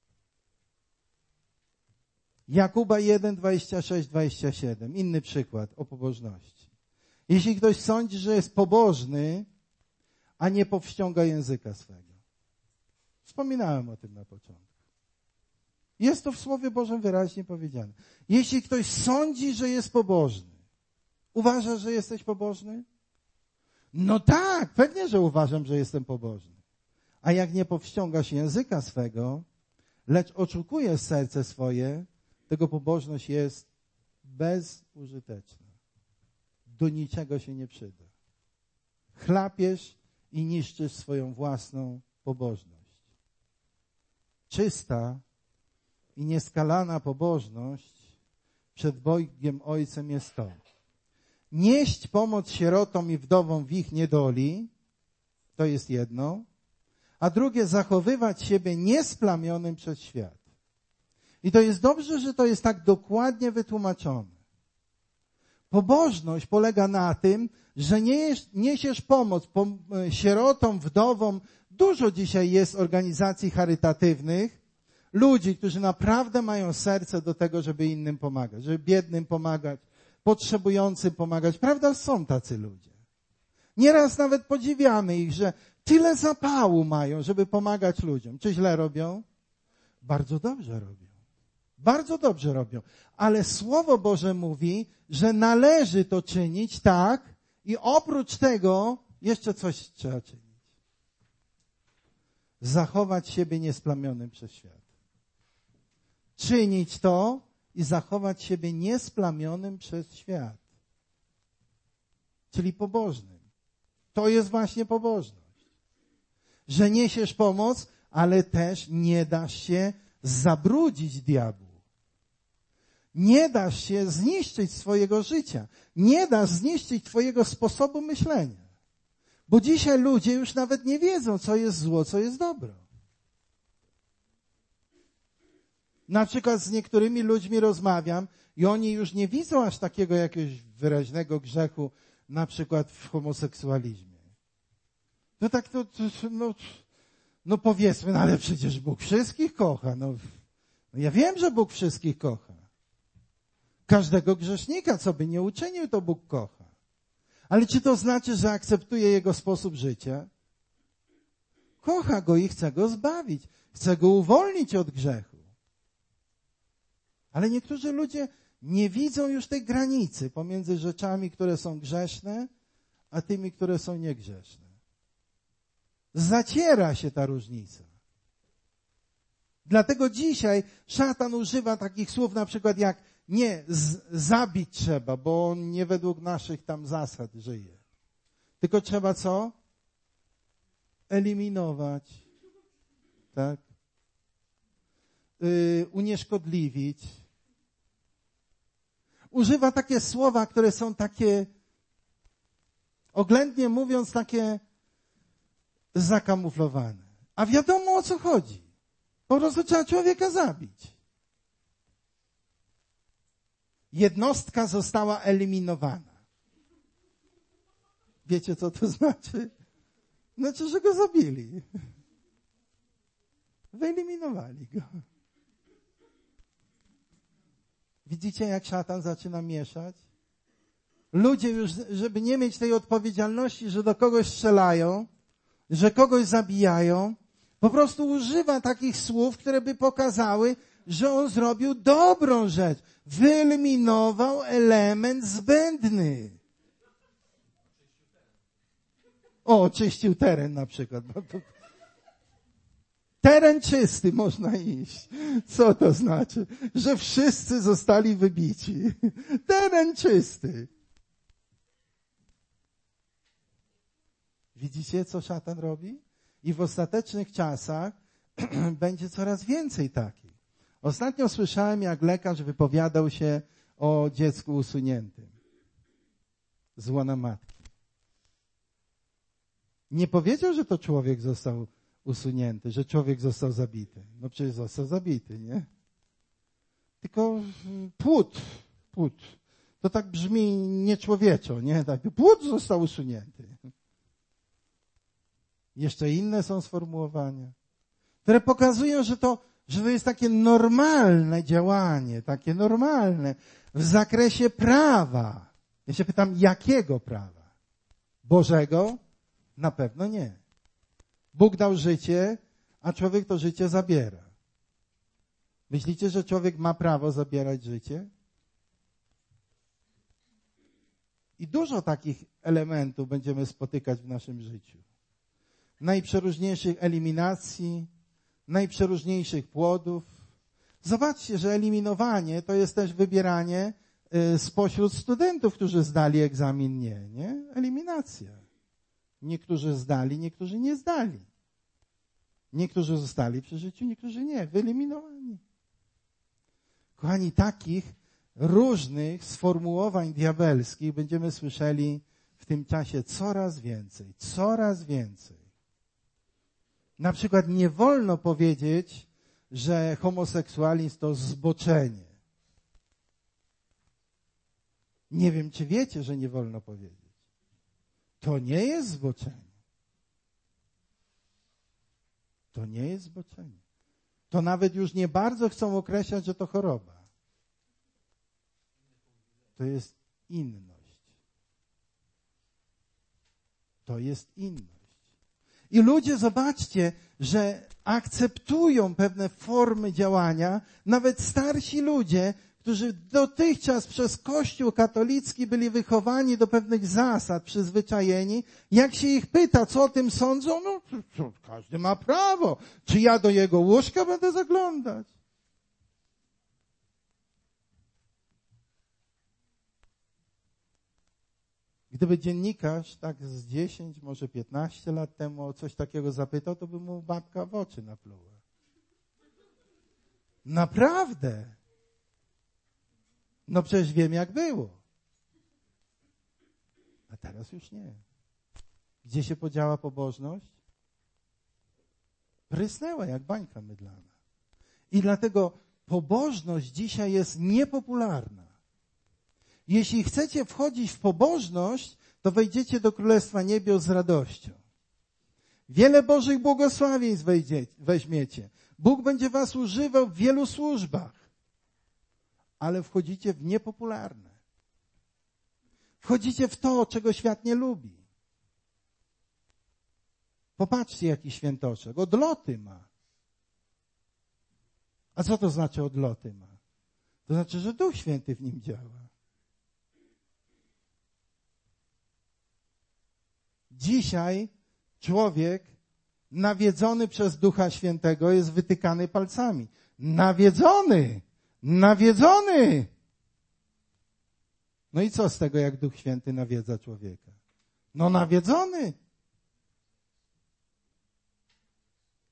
Jakuba 1, 26, 27. Inny przykład o pobożności. Jeśli ktoś sądzi, że jest pobożny, a nie powściąga języka swego. Wspominałem o tym na początku. Jest to w Słowie Bożym wyraźnie powiedziane. Jeśli ktoś sądzi, że jest pobożny, uważasz, że jesteś pobożny? No tak, pewnie, że uważam, że jestem pobożny. A jak nie powściągasz języka swego, lecz oszukujesz serce swoje, tego pobożność jest bezużyteczna. Do niczego się nie przyda. Chlapiesz i niszczysz swoją własną pobożność. Czysta i nieskalana pobożność przed Bogiem Ojcem jest to. Nieść pomoc sierotom i wdowom w ich niedoli, to jest jedno, a drugie zachowywać siebie niesplamionym przez świat. I to jest dobrze, że to jest tak dokładnie wytłumaczone. Pobożność polega na tym, że niesiesz pomoc sierotom, wdowom. Dużo dzisiaj jest organizacji charytatywnych, ludzi, którzy naprawdę mają serce do tego, żeby innym pomagać, żeby biednym pomagać, potrzebującym pomagać. Prawda? Są tacy ludzie. Nieraz nawet podziwiamy ich, że tyle zapału mają, żeby pomagać ludziom. Czy źle robią? Bardzo dobrze robią. Bardzo dobrze robią. Ale Słowo Boże mówi, że należy to czynić tak i oprócz tego jeszcze coś trzeba czynić. Zachować siebie niesplamionym przez świat. Czynić to i zachować siebie niesplamionym przez świat. Czyli pobożnym. To jest właśnie pobożność. Że niesiesz pomoc, ale też nie dasz się zabrudzić diabłu. Nie dasz się zniszczyć swojego życia. Nie dasz zniszczyć twojego sposobu myślenia. Bo dzisiaj ludzie już nawet nie wiedzą, co jest zło, co jest dobro. Na przykład z niektórymi ludźmi rozmawiam i oni już nie widzą aż takiego jakiegoś wyraźnego grzechu, na przykład w homoseksualizmie. No tak no powiedzmy, no ale przecież Bóg wszystkich kocha. No ja wiem, że Bóg wszystkich kocha. Każdego grzesznika, co by nie uczynił, to Bóg kocha. Ale czy to znaczy, że akceptuje jego sposób życia? Kocha go i chce go zbawić. Chce go uwolnić od grzechu. Ale niektórzy ludzie nie widzą już tej granicy pomiędzy rzeczami, które są grzeszne, a tymi, które są niegrzeszne. Zaciera się ta różnica. Dlatego dzisiaj szatan używa takich słów na przykład jak nie, zabić trzeba, bo on nie według naszych tam zasad żyje. Tylko trzeba co? eliminować, tak? Unieszkodliwić. Używa takie słowa, które są takie, oględnie mówiąc, takie zakamuflowane. A wiadomo, o co chodzi. Po prostu trzeba człowieka zabić. Jednostka została eliminowana. Wiecie, co to znaczy? Znaczy, że go zabili. Wyeliminowali go. Widzicie, jak szatan zaczyna mieszać? Ludzie już, żeby nie mieć tej odpowiedzialności, że do kogoś strzelają, że kogoś zabijają, po prostu używa takich słów, które by pokazały, że on zrobił dobrą rzecz. Wyeliminował element zbędny. O, czyścił teren na przykład. Teren czysty, można iść. Co to znaczy? Że wszyscy zostali wybici. Teren czysty. Widzicie, co szatan robi? I w ostatecznych czasach będzie coraz więcej takich. Ostatnio słyszałem, jak lekarz wypowiadał się o dziecku usuniętym z łona matki. Nie powiedział, że to człowiek został usunięty, że człowiek został zabity. No przecież został zabity, nie? Tylko płód. To tak brzmi nieczłowieczo, nie? Tak, płód został usunięty. Jeszcze inne są sformułowania, które pokazują, że to jest takie normalne działanie, takie normalne w zakresie prawa. Ja się pytam, jakiego prawa? Bożego? Na pewno nie. Bóg dał życie, a człowiek to życie zabiera. Myślicie, że człowiek ma prawo zabierać życie? I dużo takich elementów będziemy spotykać w naszym życiu. Najprzeróżniejszych eliminacji, najprzeróżniejszych płodów. Zobaczcie, że eliminowanie to jest też wybieranie spośród studentów, którzy zdali egzamin nie? Eliminacja. Niektórzy zdali, niektórzy nie zdali. Niektórzy zostali przy życiu, niektórzy nie. Wyeliminowani. Kochani, takich różnych sformułowań diabelskich będziemy słyszeli w tym czasie coraz więcej, coraz więcej. Na przykład nie wolno powiedzieć, że homoseksualizm to zboczenie. Nie wiem, czy wiecie, że nie wolno powiedzieć. To nie jest zboczenie. To nie jest zboczenie. To nawet już nie bardzo chcą określać, że to choroba. To jest inność. To jest inność. I ludzie, zobaczcie, że akceptują pewne formy działania, nawet starsi ludzie, którzy dotychczas przez Kościół katolicki byli wychowani do pewnych zasad, przyzwyczajeni, jak się ich pyta, co o tym sądzą, no każdy ma prawo. Czy ja do jego łóżka będę zaglądać? Gdyby dziennikarz tak z 10, może 15 lat temu o coś takiego zapytał, to by mu babka w oczy napluła. Naprawdę. No przecież wiem, jak było. A teraz już nie. Gdzie się podziała pobożność? Prysnęła jak bańka mydlana. I dlatego pobożność dzisiaj jest niepopularna. Jeśli chcecie wchodzić w pobożność, to wejdziecie do Królestwa Niebios z radością. Wiele Bożych błogosławieństw weźmiecie. Bóg będzie was używał w wielu służbach. Ale wchodzicie w niepopularne. Wchodzicie w to, czego świat nie lubi. Popatrzcie, jaki świętoszek. Odloty ma. A co to znaczy odloty ma? To znaczy, że Duch Święty w nim działa. Dzisiaj człowiek nawiedzony przez Ducha Świętego jest wytykany palcami. Nawiedzony! Nawiedzony! No i co z tego, jak Duch Święty nawiedza człowieka? No nawiedzony!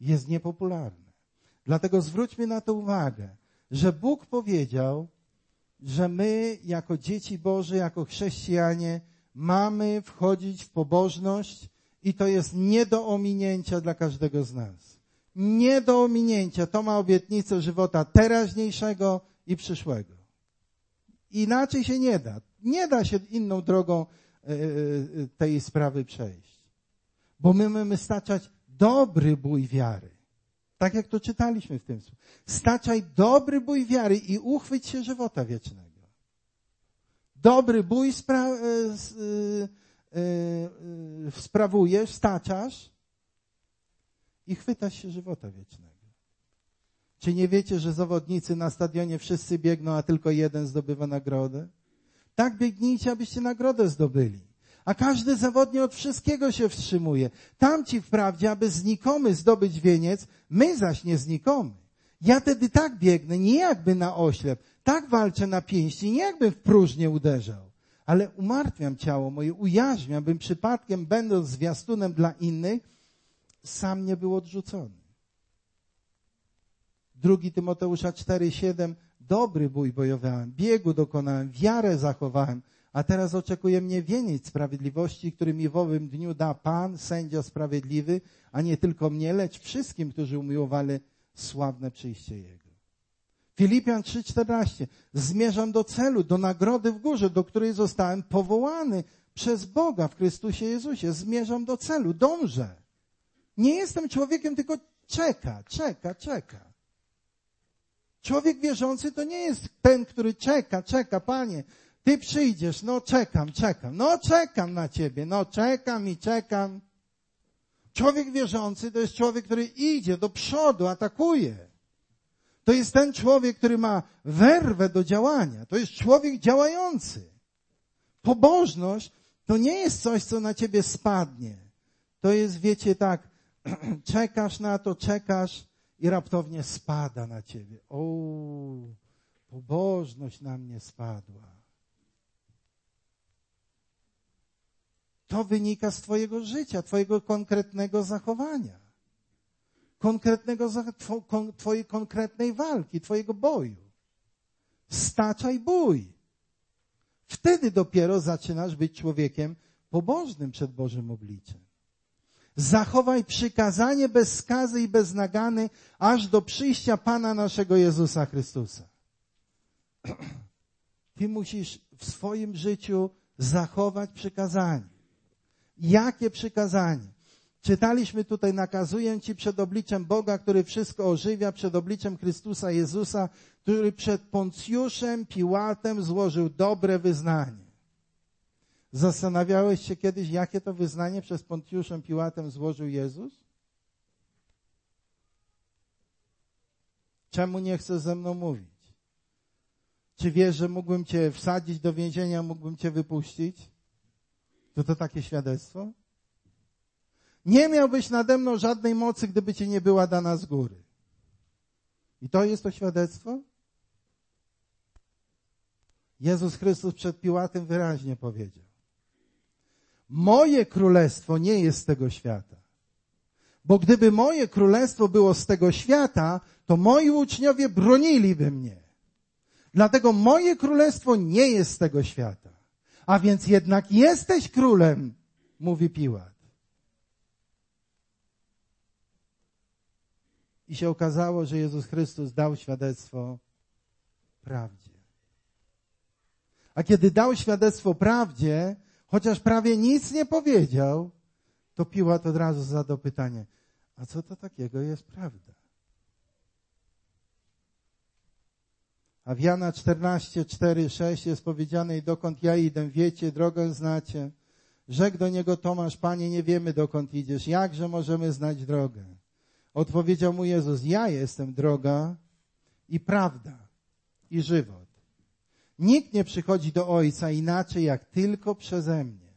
jest niepopularne. Dlatego zwróćmy na to uwagę, że Bóg powiedział, że my jako dzieci Boże, jako chrześcijanie mamy wchodzić w pobożność i to jest nie do ominięcia dla każdego z nas. Nie do ominięcia. To ma obietnicę żywota teraźniejszego i przyszłego. Inaczej się nie da. Nie da się inną drogą tej sprawy przejść. Bo my mamy staczać dobry bój wiary. Tak jak to czytaliśmy w tym. Staczaj dobry bój wiary i uchwyć się żywota wiecznego. Dobry bój sprawujesz, staczasz i chwytasz się żywota wiecznego. Czy nie wiecie, że zawodnicy na stadionie wszyscy biegną, a tylko jeden zdobywa nagrodę? Tak biegnijcie, abyście nagrodę zdobyli. A każdy zawodnik od wszystkiego się wstrzymuje. Tamci wprawdzie, aby znikomy zdobyć wieniec, my zaś nie znikomy. Ja wtedy tak biegnę, nie jakby na oślep, tak walczę na pięści, nie jakbym w próżnię uderzał. Ale umartwiam ciało moje, ujarzmiam, bym przypadkiem, będąc zwiastunem dla innych, sam nie był odrzucony. 2 Tymoteusza 4:7 dobry bój bojowałem, biegu dokonałem, wiarę zachowałem, a teraz oczekuje mnie wieniec sprawiedliwości, który mi w owym dniu da Pan, sędzia sprawiedliwy, a nie tylko mnie, lecz wszystkim, którzy umiłowali sławne przyjście Jego. Filipian 3:14 zmierzam do celu, do nagrody w górze, do której zostałem powołany przez Boga w Chrystusie Jezusie. Zmierzam do celu, dążę. Nie jestem człowiekiem, tylko czeka. Człowiek wierzący to nie jest ten, który czeka, Panie, Ty przyjdziesz, czekam na Ciebie, czekam. Człowiek wierzący to jest człowiek, który idzie do przodu, atakuje. To jest ten człowiek, który ma werwę do działania. To jest człowiek działający. Pobożność to nie jest coś, co na Ciebie spadnie. To jest, wiecie, tak, czekasz na to, i raptownie spada na Ciebie. Pobożność na mnie spadła. To wynika z Twojego życia, Twojego konkretnego zachowania. Twojej konkretnej walki, Twojego boju. Staczaj bój. Wtedy dopiero zaczynasz być człowiekiem pobożnym przed Bożym obliczem. Zachowaj przykazanie bez skazy i bez nagany, aż do przyjścia Pana naszego Jezusa Chrystusa. Ty musisz w swoim życiu zachować przykazanie. Jakie przykazanie? Czytaliśmy tutaj, nakazuję Ci przed obliczem Boga, który wszystko ożywia, przed obliczem Chrystusa Jezusa, który przed Poncjuszem Piłatem złożył dobre wyznanie. Zastanawiałeś się kiedyś, jakie to wyznanie przez Poncjuszem Piłatem złożył Jezus? Czemu nie chcesz ze mną mówić? Czy wiesz, że mógłbym Cię wsadzić do więzienia, mógłbym Cię wypuścić? To takie świadectwo? Nie miałbyś nade mną żadnej mocy, gdyby Ci nie była dana z góry. I to jest to świadectwo? Jezus Chrystus przed Piłatem wyraźnie powiedział: moje królestwo nie jest z tego świata. Bo gdyby moje królestwo było z tego świata, to moi uczniowie broniliby mnie. Dlatego moje królestwo nie jest z tego świata. A więc jednak jesteś królem, mówi Piłat. I się okazało, że Jezus Chrystus dał świadectwo prawdzie. A kiedy dał świadectwo prawdzie, chociaż prawie nic nie powiedział, to Piłat od razu zadał pytanie: a co to takiego jest prawda? A w Jana 14:4-6 jest powiedziane: i dokąd ja idę, wiecie, drogę znacie. Rzekł do niego Tomasz: Panie, nie wiemy, dokąd idziesz. Jakże możemy znać drogę? Odpowiedział mu Jezus: ja jestem droga i prawda i żywot. Nikt nie przychodzi do Ojca inaczej, jak tylko przeze mnie.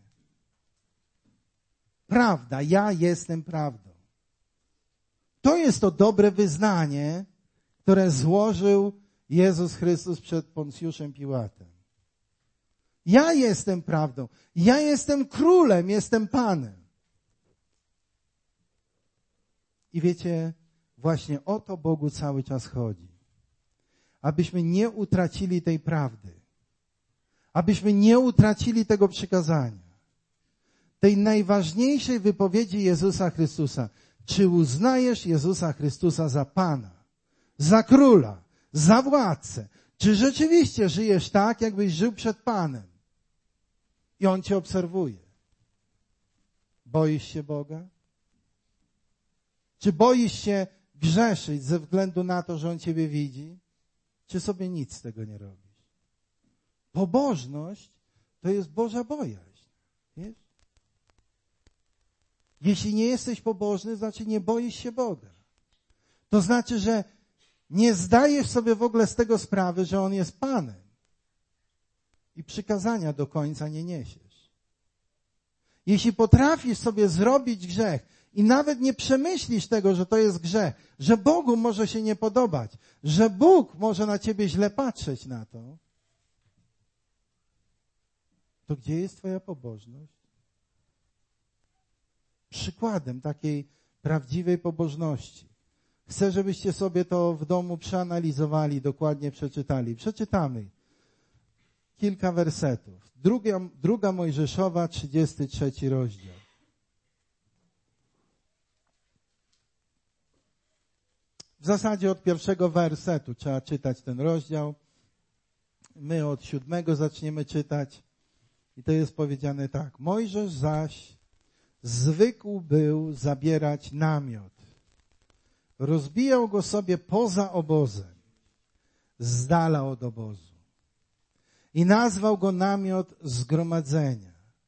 Prawda, ja jestem prawdą. To jest to dobre wyznanie, które złożył Jezus Chrystus przed Poncjuszem Piłatem. Ja jestem prawdą. Ja jestem królem, jestem Panem. I wiecie, właśnie o to Bogu cały czas chodzi. Abyśmy nie utracili tej prawdy. Abyśmy nie utracili tego przykazania. Tej najważniejszej wypowiedzi Jezusa Chrystusa. Czy uznajesz Jezusa Chrystusa za Pana, za Króla, za Władcę? Czy rzeczywiście żyjesz tak, jakbyś żył przed Panem? I On cię obserwuje. Boisz się Boga? Czy boisz się grzeszyć ze względu na to, że On ciebie widzi? Czy sobie nic z tego nie robisz? Pobożność to jest Boża bojaźń. Wiesz? Jeśli nie jesteś pobożny, znaczy nie boisz się Boga. To znaczy, że nie zdajesz sobie w ogóle z tego sprawy, że On jest Panem. I przykazania do końca nie niesiesz. Jeśli potrafisz sobie zrobić grzech i nawet nie przemyślisz tego, że to jest grzech, że Bogu może się nie podobać, że Bóg może na ciebie źle patrzeć na to, to gdzie jest twoja pobożność? Przykładem takiej prawdziwej pobożności. Chcę, żebyście sobie to w domu przeanalizowali, dokładnie przeczytali. Przeczytamy kilka wersetów. Druga Mojżeszowa, 33 rozdział. W zasadzie od pierwszego wersetu trzeba czytać ten rozdział. My od 7 zaczniemy czytać. I to jest powiedziane tak. Mojżesz zaś zwykł był zabierać namiot. Rozbijał go sobie poza obozem, z dala od obozu. I nazwał go namiot zgromadzenia.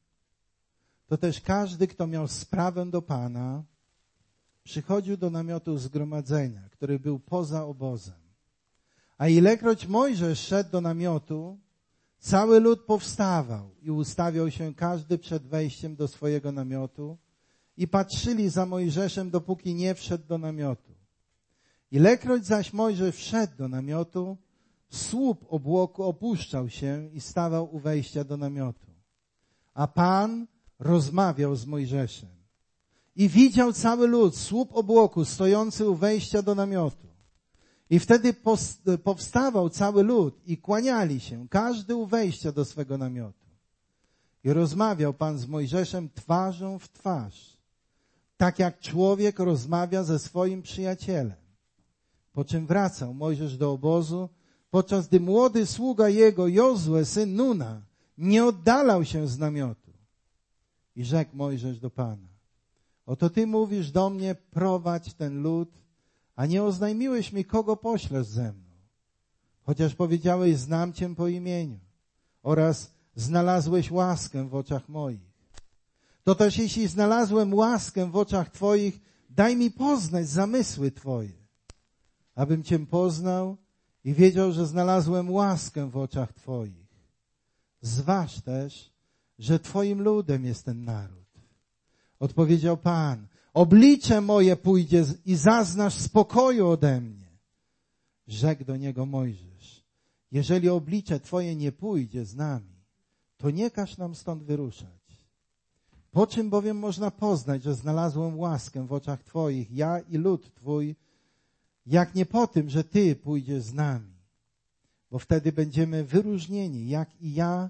To też każdy, kto miał sprawę do Pana, przychodził do namiotu zgromadzenia, który był poza obozem. A ilekroć Mojżesz szedł do namiotu, cały lud powstawał i ustawiał się każdy przed wejściem do swojego namiotu i patrzyli za Mojżeszem, dopóki nie wszedł do namiotu. Ilekroć zaś Mojżesz wszedł do namiotu, słup obłoku opuszczał się i stawał u wejścia do namiotu. A Pan rozmawiał z Mojżeszem. I widział cały lud, słup obłoku stojący u wejścia do namiotu. I wtedy powstawał cały lud i kłaniali się, każdy u wejścia do swego namiotu. I rozmawiał Pan z Mojżeszem twarzą w twarz, tak jak człowiek rozmawia ze swoim przyjacielem. Po czym wracał Mojżesz do obozu, podczas gdy młody sługa jego, Jozue, syn Nuna, nie oddalał się z namiotu. I rzekł Mojżesz do Pana: oto Ty mówisz do mnie, prowadź ten lud, a nie oznajmiłeś mi, kogo poślesz ze mną. Chociaż powiedziałeś, znam Cię po imieniu oraz znalazłeś łaskę w oczach moich. To też jeśli znalazłem łaskę w oczach Twoich, daj mi poznać zamysły Twoje, abym Cię poznał i wiedział, że znalazłem łaskę w oczach Twoich. Zważ też, że Twoim ludem jest ten naród. Odpowiedział Pan: oblicze moje pójdzie i zaznasz spokoju ode mnie. Rzekł do niego Mojżesz: jeżeli oblicze Twoje nie pójdzie z nami, to nie każ nam stąd wyruszać. Po czym bowiem można poznać, że znalazłem łaskę w oczach Twoich, ja i lud Twój, jak nie po tym, że Ty pójdziesz z nami. Bo wtedy będziemy wyróżnieni, jak i ja,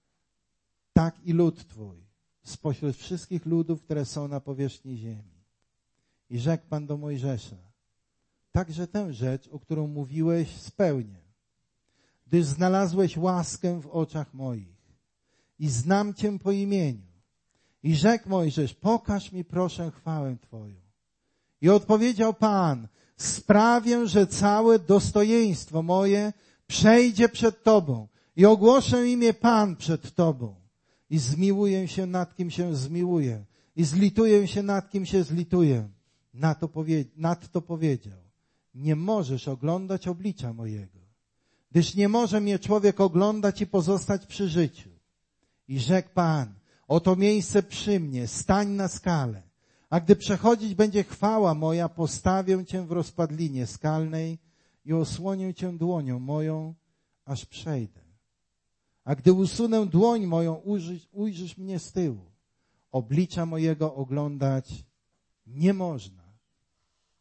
tak i lud Twój, spośród wszystkich ludów, które są na powierzchni ziemi. I rzekł Pan do Mojżesza: także tę rzecz, o którą mówiłeś, spełnię, gdyż znalazłeś łaskę w oczach moich i znam Cię po imieniu. I rzekł Mojżesz: pokaż mi proszę chwałę Twoją. I odpowiedział Pan: sprawię, że całe dostojeństwo moje przejdzie przed Tobą i ogłoszę imię Pan przed Tobą. I zmiłuję się nad kim się zmiłuję i zlituję się nad kim się zlituję. Nadto powiedział: nie możesz oglądać oblicza mojego, gdyż nie może mnie człowiek oglądać i pozostać przy życiu. I rzekł Pan: oto miejsce przy mnie, stań na skale, a gdy przechodzić będzie chwała moja, postawię Cię w rozpadlinie skalnej i osłonię Cię dłonią moją, aż przejdę. A gdy usunę dłoń moją, ujrzysz mnie z tyłu. Oblicza mojego oglądać nie można.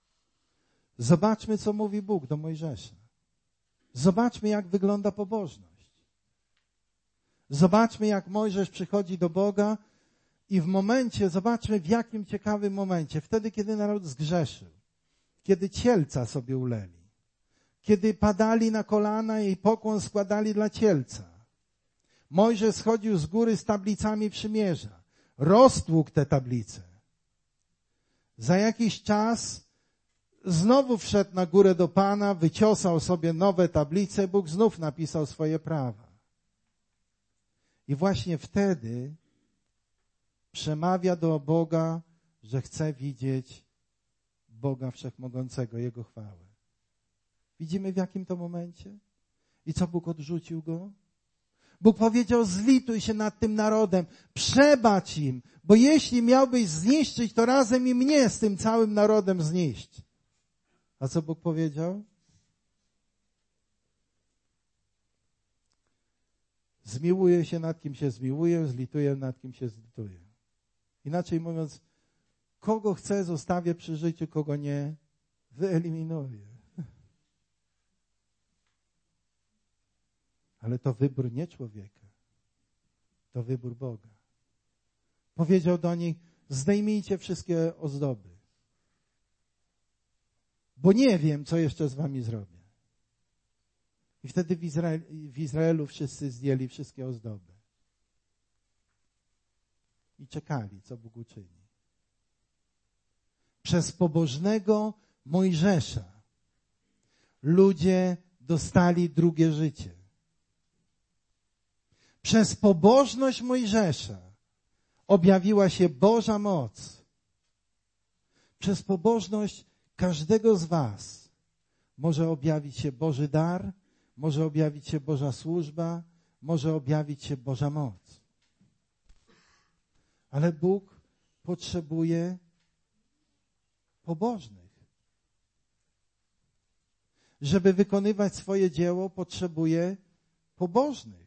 Zobaczmy, co mówi Bóg do Mojżesza. Zobaczmy, jak wygląda pobożność. Zobaczmy, jak Mojżesz przychodzi do Boga i zobaczmy w jakim ciekawym momencie, wtedy, kiedy naród zgrzeszył, kiedy cielca sobie uleli, kiedy padali na kolana i pokłon składali dla cielca. Mojżesz schodził z góry z tablicami przymierza, roztłukł te tablice. Za jakiś czas znowu wszedł na górę do Pana, wyciosał sobie nowe tablice, Bóg znów napisał swoje prawa. I właśnie wtedy przemawia do Boga, że chce widzieć Boga Wszechmogącego, Jego chwałę. Widzimy w jakim to momencie? I co Bóg odrzucił go? Bóg powiedział, zlituj się nad tym narodem, przebacz im, bo jeśli miałbyś zniszczyć, to razem i mnie z tym całym narodem zniszcz. A co Bóg powiedział? Zmiłuję się nad kim się zmiłuję, zlituję nad kim się zlituję. Inaczej mówiąc, kogo chcę, zostawię przy życiu, kogo nie, wyeliminuję. Ale to wybór nie człowieka, to wybór Boga. Powiedział do nich, zdejmijcie wszystkie ozdoby, bo nie wiem, co jeszcze z wami zrobię. I wtedy w Izraelu wszyscy zdjęli wszystkie ozdoby. I czekali, co Bóg uczyni. Przez pobożnego Mojżesza ludzie dostali drugie życie. Przez pobożność Mojżesza objawiła się Boża moc. Przez pobożność każdego z was może objawić się Boży dar, może objawić się Boża służba, może objawić się Boża moc. Ale Bóg potrzebuje pobożnych. Żeby wykonywać swoje dzieło, potrzebuje pobożnych.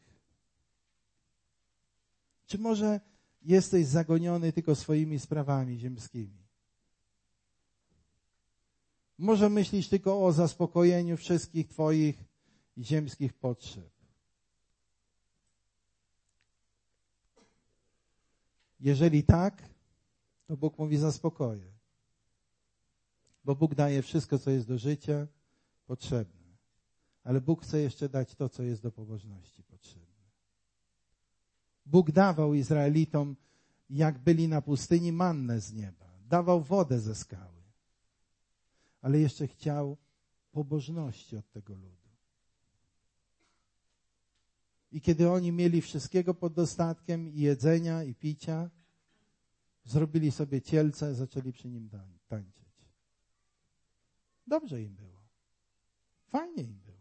Czy może jesteś zagoniony tylko swoimi sprawami ziemskimi? Może myślisz tylko o zaspokojeniu wszystkich twoich ziemskich potrzeb? Jeżeli tak, to Bóg mówi zaspokoję. Bo Bóg daje wszystko, co jest do życia potrzebne. Ale Bóg chce jeszcze dać to, co jest do pobożności potrzebne. Bóg dawał Izraelitom, jak byli na pustyni, mannę z nieba. Dawał wodę ze skały. Ale jeszcze chciał pobożności od tego ludu. I kiedy oni mieli wszystkiego pod dostatkiem, i jedzenia, i picia, zrobili sobie cielce, zaczęli przy nim tańczyć. Dobrze im było. Fajnie im było.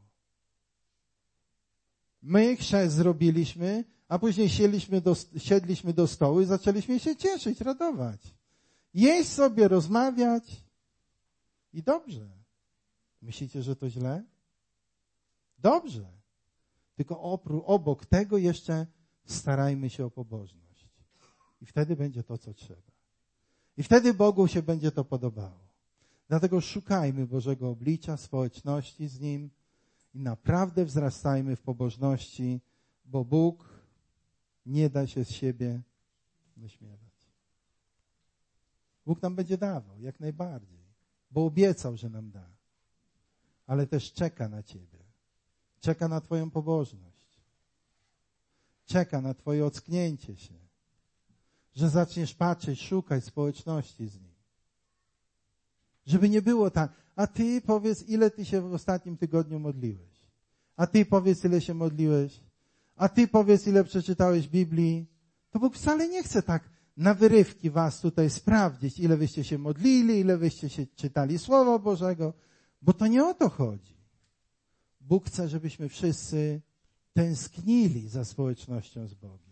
My chrzest zrobiliśmy, a później siedliśmy do stołu i zaczęliśmy się cieszyć, radować. Jeść sobie, rozmawiać i dobrze. Myślicie, że to źle? Dobrze. Tylko obok tego jeszcze starajmy się o pobożność. I wtedy będzie to, co trzeba. I wtedy Bogu się będzie to podobało. Dlatego szukajmy Bożego oblicza, społeczności z Nim i naprawdę wzrastajmy w pobożności, bo Bóg nie da się z siebie wyśmiewać. Bóg nam będzie dawał, jak najbardziej, bo obiecał, że nam da. Ale też czeka na ciebie. Czeka na twoją pobożność. Czeka na twoje ocknięcie się. Że zaczniesz patrzeć, szukać społeczności z Nim. Żeby nie było tak, a ty powiedz, ile ty się w ostatnim tygodniu modliłeś. A ty powiedz, ile się modliłeś. A ty powiedz, ile przeczytałeś Biblii. To Bóg wcale nie chce tak na wyrywki was tutaj sprawdzić, ile wyście się modlili, ile wyście się czytali Słowa Bożego, bo to nie o to chodzi. Bóg chce, żebyśmy wszyscy tęsknili za społecznością z Bogiem.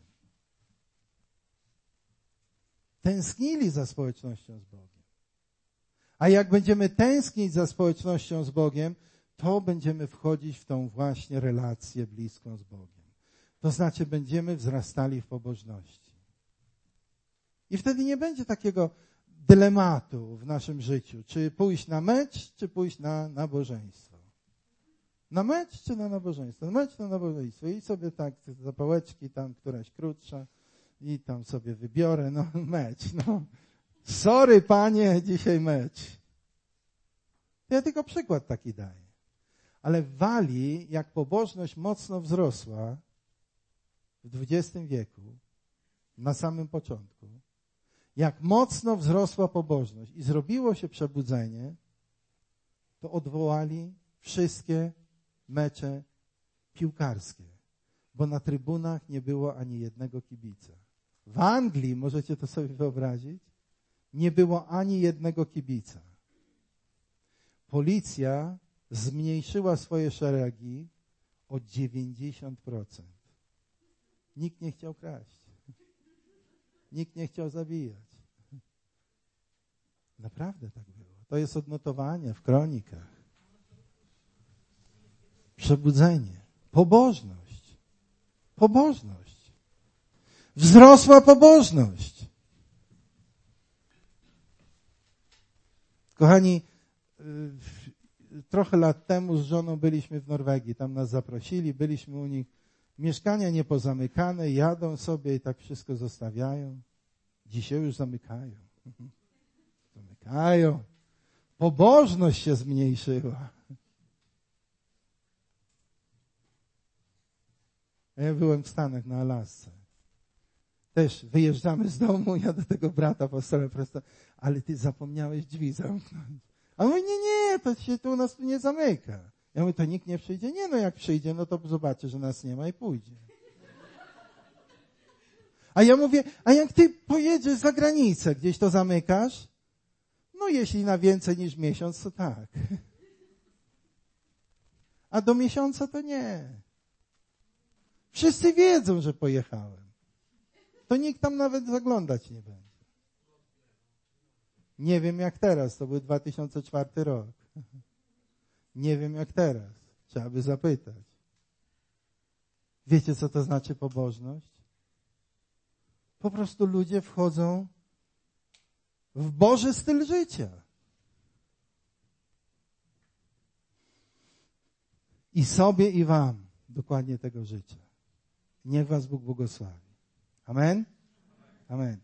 Tęsknili za społecznością z Bogiem. A jak będziemy tęsknić za społecznością z Bogiem, to będziemy wchodzić w tą właśnie relację bliską z Bogiem. To znaczy będziemy wzrastali w pobożności. I wtedy nie będzie takiego dylematu w naszym życiu. Czy pójść na mecz, czy pójść na nabożeństwo? Na mecz, czy na nabożeństwo? Na mecz, na nabożeństwo. I sobie tak, zapałeczki tam, któraś krótsza i tam sobie wybiorę, mecz, Sorry, panie, dzisiaj mecz. Ja tylko przykład taki daję. Ale w Walii, jak pobożność mocno wzrosła w XX wieku, na samym początku, jak mocno wzrosła pobożność i zrobiło się przebudzenie, to odwołali wszystkie mecze piłkarskie, bo na trybunach nie było ani jednego kibica. W Anglii, możecie to sobie wyobrazić, nie było ani jednego kibica. Policja zmniejszyła swoje szeregi o 90%. Nikt nie chciał kraść. Nikt nie chciał zabijać. Naprawdę tak było. To jest odnotowanie w kronikach. Przebudzenie. Pobożność. Pobożność. Wzrosła pobożność. Kochani, trochę lat temu z żoną byliśmy w Norwegii. Tam nas zaprosili, byliśmy u nich. Mieszkania niepozamykane, jadą sobie i tak wszystko zostawiają. Dzisiaj już zamykają. Zamykają. Pobożność się zmniejszyła. Ja byłem w Stanach na Alasce. Też wyjeżdżamy z domu, ja do tego brata postaram prosto, ale ty zapomniałeś drzwi zamknąć. A on mówi, nie, to się tu u nas nie zamyka. Ja mówię, to nikt nie przyjdzie? Nie, jak przyjdzie, to zobaczy, że nas nie ma i pójdzie. A ja mówię, a jak ty pojedziesz za granicę, gdzieś to zamykasz? Jeśli na więcej niż miesiąc, to tak. A do miesiąca to nie. Wszyscy wiedzą, że pojechałem. To nikt tam nawet zaglądać nie będzie. Nie wiem jak teraz, to był 2004 rok. Nie wiem jak teraz. Trzeba by zapytać. Wiecie, co to znaczy pobożność? Po prostu ludzie wchodzą w Boży styl życia. I sobie, i wam dokładnie tego życzę. Niech was Bóg błogosławi. Amen? Amen.